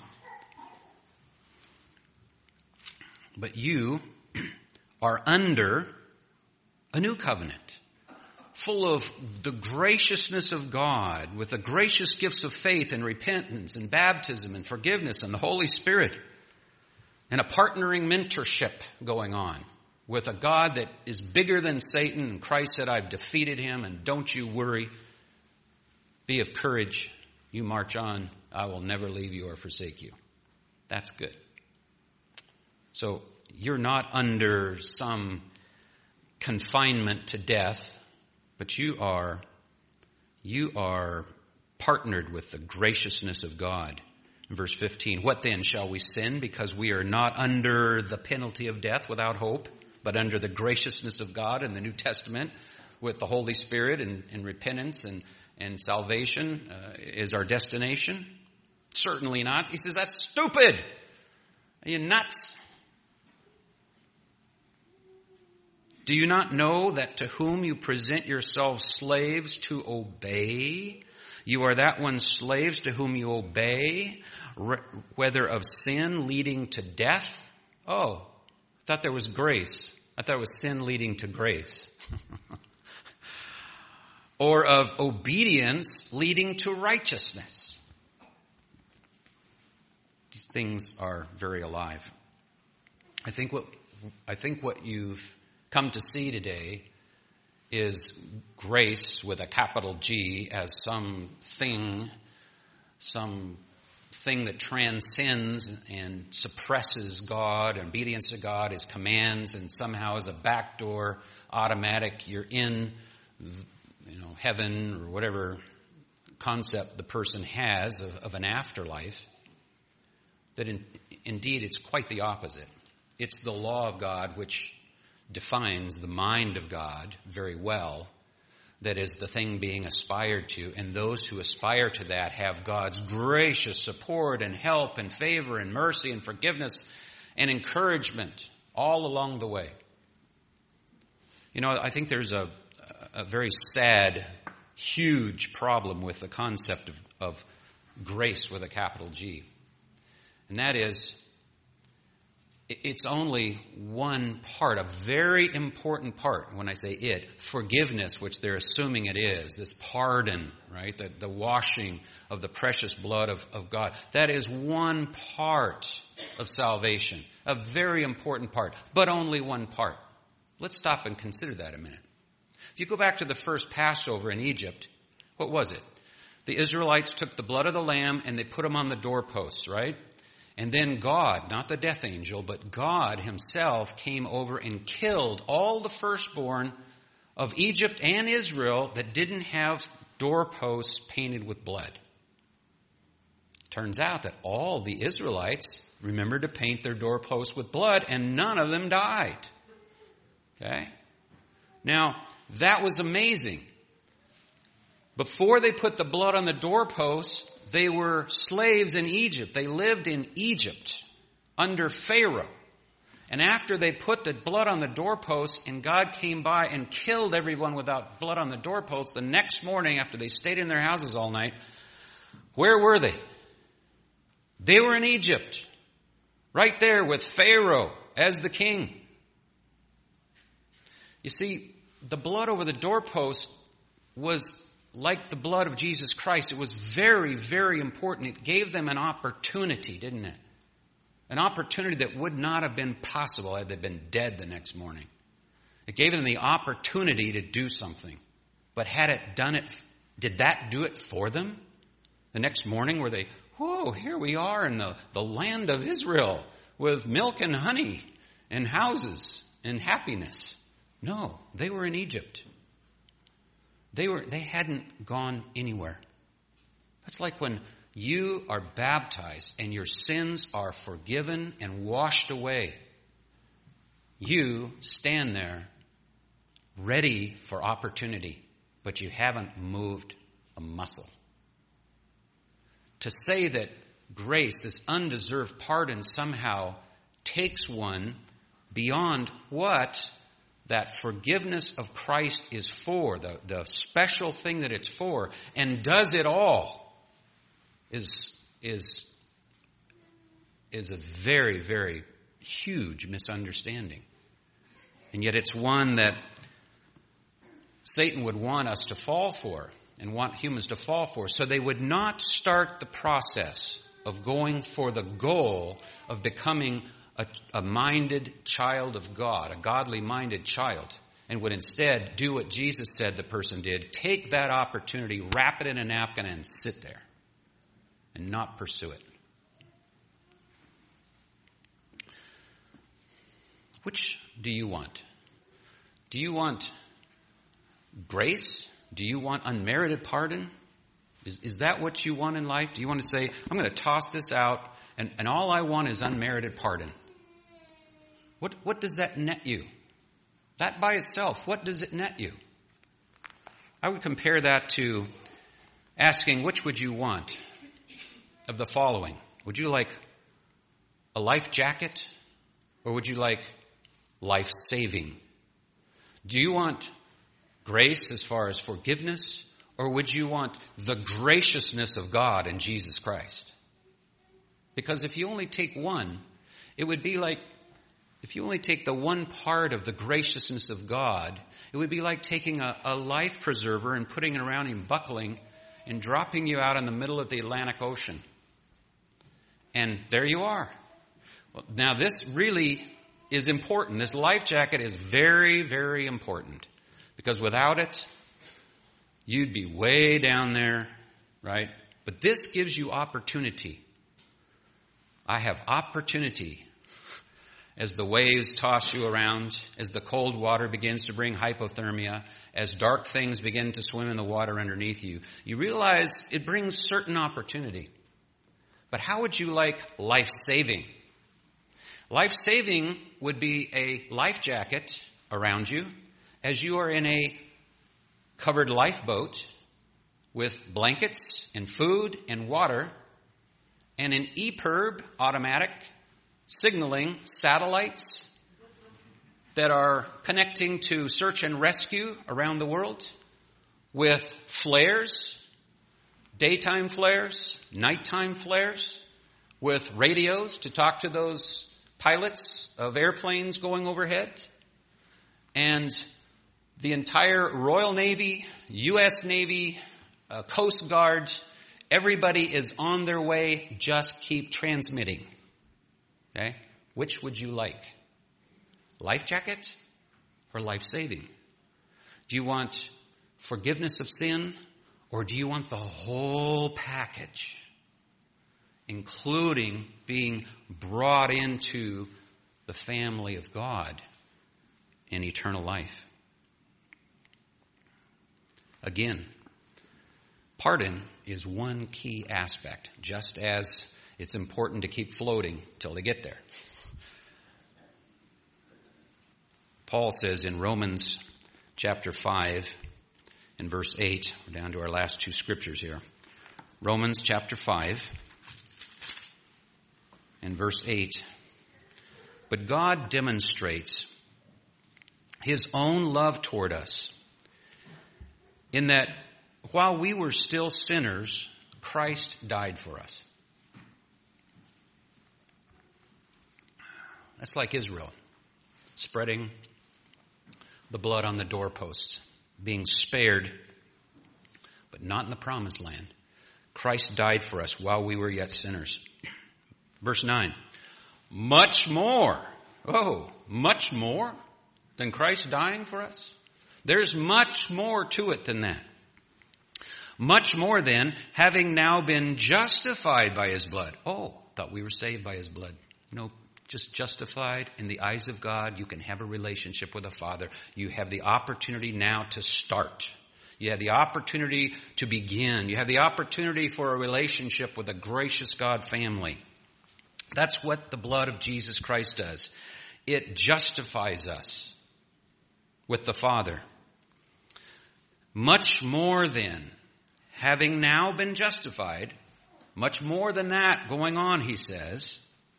But you are under a new covenant, full of the graciousness of God, with the gracious gifts of faith and repentance and baptism and forgiveness and the Holy Spirit, and a partnering mentorship going on with a God that is bigger than Satan. And Christ said, I've defeated him, and don't you worry. Be of courage. You march on. I will never leave you or forsake you. That's good. So you're not under some confinement to death, but you are, you are partnered with the graciousness of God. In verse fifteen, what then? Shall we sin because we are not under the penalty of death without hope, but under the graciousness of God in the New Testament with the Holy Spirit and, and repentance and, and salvation uh, is our destination? Certainly not. He says, that's stupid. Are you nuts? Do you not know that to whom you present yourselves slaves to obey, you are that one's slaves to whom you obey, whether of sin leading to death? Oh, I thought there was grace. I thought it was sin leading to grace. Or of obedience leading to righteousness. These things are very alive. I think what I think what you've come to see today is grace with a capital G as some thing, some thing that transcends and suppresses God, and obedience to God, His commands, and somehow as a backdoor, automatic, you're in, you know, heaven or whatever concept the person has of, of an afterlife. That in, indeed it's quite the opposite. It's the law of God which defines the mind of God very well, that is the thing being aspired to, and those who aspire to that have God's gracious support and help and favor and mercy and forgiveness and encouragement all along the way. You know, I think there's a, a very sad, huge problem with the concept of, of grace with a capital G. And that is, it's only one part, a very important part. When I say it, forgiveness, which they're assuming it is, this pardon, right? The, the washing of the precious blood of, of God. That is one part of salvation, a very important part, but only one part. Let's stop and consider that a minute. If you go back to the first Passover in Egypt, what was it? The Israelites took the blood of the lamb and they put them on the doorposts, right? And then God, not the death angel, but God Himself came over and killed all the firstborn of Egypt and Israel that didn't have doorposts painted with blood. Turns out that all the Israelites remembered to paint their doorposts with blood, and none of them died. Okay? Now, that was amazing. Before they put the blood on the doorposts, they were slaves in Egypt. They lived in Egypt under Pharaoh. And after they put the blood on the doorposts and God came by and killed everyone without blood on the doorposts, the next morning after they stayed in their houses all night, where were they? They were in Egypt, right there with Pharaoh as the king. You see, the blood over the doorpost was like the blood of Jesus Christ. It was very, very important. It gave them an opportunity, didn't it? An opportunity that would not have been possible had they been dead the next morning. It gave them the opportunity to do something. But had it done it, did that do it for them? The next morning were they, whoa, here we are in the, the land of Israel with milk and honey and houses and happiness. No, they were in Egypt. They were, they hadn't gone anywhere. That's like when you are baptized and your sins are forgiven and washed away. You stand there ready for opportunity, but you haven't moved a muscle. To say that grace, this undeserved pardon, somehow takes one beyond what that forgiveness of Christ is for, the, the special thing that it's for, and does it all, is, is, is a very, very huge misunderstanding. And yet it's one that Satan would want us to fall for and want humans to fall for. So they would not start the process of going for the goal of becoming a, a minded child of God, a godly minded child, and would instead do what Jesus said the person did. Take that opportunity, wrap it in a napkin, and sit there and not pursue it. Which do you want? Do you want grace? Do you want unmerited pardon? Is, is that what you want in life? Do you want to say, I'm going to toss this out and, and all I want is unmerited pardon? What, what does that net you? That by itself, what does it net you? I would compare that to asking, which would you want of the following? Would you like a life jacket or would you like life saving? Do you want grace as far as forgiveness, or would you want the graciousness of God in Jesus Christ? Because if you only take one, it would be like, if you only take the one part of the graciousness of God, it would be like taking a, a life preserver and putting it around him, buckling, and dropping you out in the middle of the Atlantic Ocean. And there you are. Well, now this really is important. This life jacket is very, very important. Because without it, you'd be way down there, right? But this gives you opportunity. I have opportunity as the waves toss you around, as the cold water begins to bring hypothermia, as dark things begin to swim in the water underneath you. You realize it brings certain opportunity. But how would you like life-saving? Life-saving would be a life jacket around you as you are in a covered lifeboat with blankets and food and water and an E P I R B automatic signaling satellites that are connecting to search and rescue around the world with flares, daytime flares, nighttime flares, with radios to talk to those pilots of airplanes going overhead, and the entire Royal Navy, U S Navy, uh, Coast Guard, everybody is on their way. Just keep transmitting. Okay? Which would you like? Life jacket or life saving? Do you want forgiveness of sin or do you want the whole package, including being brought into the family of God in eternal life? Again, pardon is one key aspect, just as it's important to keep floating till they get there. Paul says in Romans chapter five and verse eight, we're down to our last two scriptures here. Romans chapter five and verse eight. But God demonstrates his own love toward us in that while we were still sinners, Christ died for us. That's like Israel, spreading the blood on the doorposts, being spared, but not in the promised land. Christ died for us while we were yet sinners. Verse nine, much more, oh, much more than Christ dying for us? There's much more to it than that. Much more then, having now been justified by his blood. Oh, thought we were saved by his blood. No, just justified in the eyes of God. You can have a relationship with the Father. You have the opportunity now to start. You have the opportunity to begin. You have the opportunity for a relationship with a gracious God family. That's what the blood of Jesus Christ does. It justifies us with the Father. Much more then, having now been justified, much more than that going on, he says,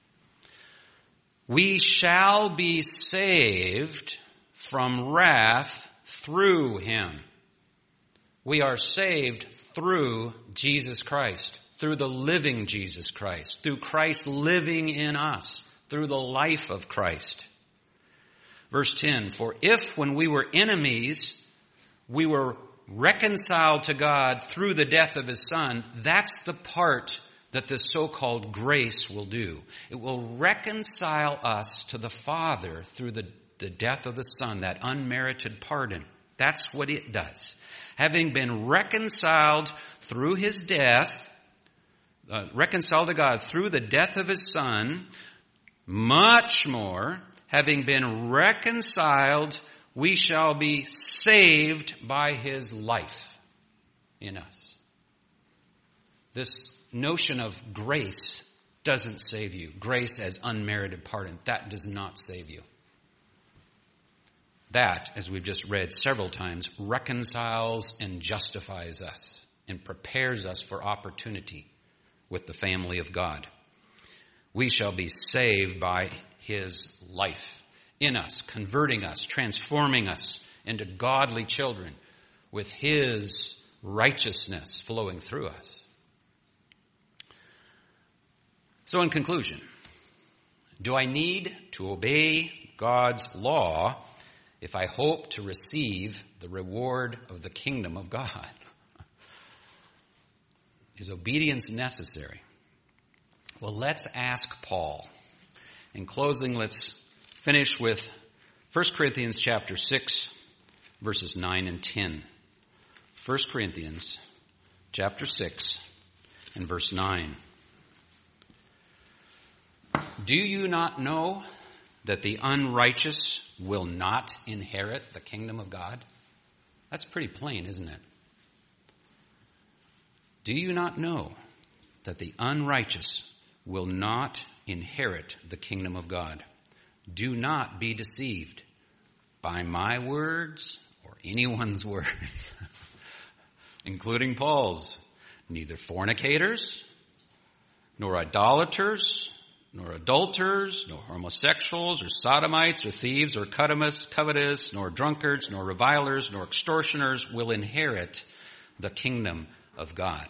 we shall be saved from wrath through him. We are saved through Jesus Christ, through the living Jesus Christ, through Christ living in us, through the life of Christ. Verse ten, for if when we were enemies, we were reconciled to God through the death of his Son, that's the part that this so-called grace will do. It will reconcile us to the Father through the, the death of the Son, that unmerited pardon. That's what it does. Having been reconciled through his death, uh, reconciled to God through the death of his Son, much more, having been reconciled, we shall be saved by his life in us. This notion of grace doesn't save you. Grace as unmerited pardon, that does not save you. That, as we've just read several times, reconciles and justifies us and prepares us for opportunity with the family of God. We shall be saved by his life in us, converting us, transforming us into godly children with his righteousness flowing through us. So in conclusion, do I need to obey God's law if I hope to receive the reward of the kingdom of God? Is obedience necessary? Well, let's ask Paul. In closing, let's finish with First Corinthians chapter six, verses nine and ten. First Corinthians chapter six and verse nine. Do you not know that the unrighteous will not inherit the kingdom of God? That's pretty plain, isn't it? Do you not know that the unrighteous will not inherit the kingdom of God? Do not be deceived by my words or anyone's words, including Paul's. Neither fornicators, nor idolaters, nor adulterers, nor homosexuals, or sodomites, or thieves, or covetous, nor drunkards, nor revilers, nor extortioners will inherit the kingdom of God.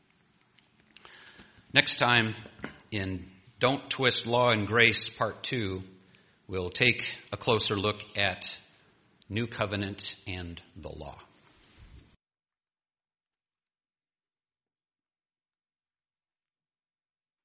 Next time, in Don't Twist Law and Grace Part two, we'll take a closer look at New Covenant and the law.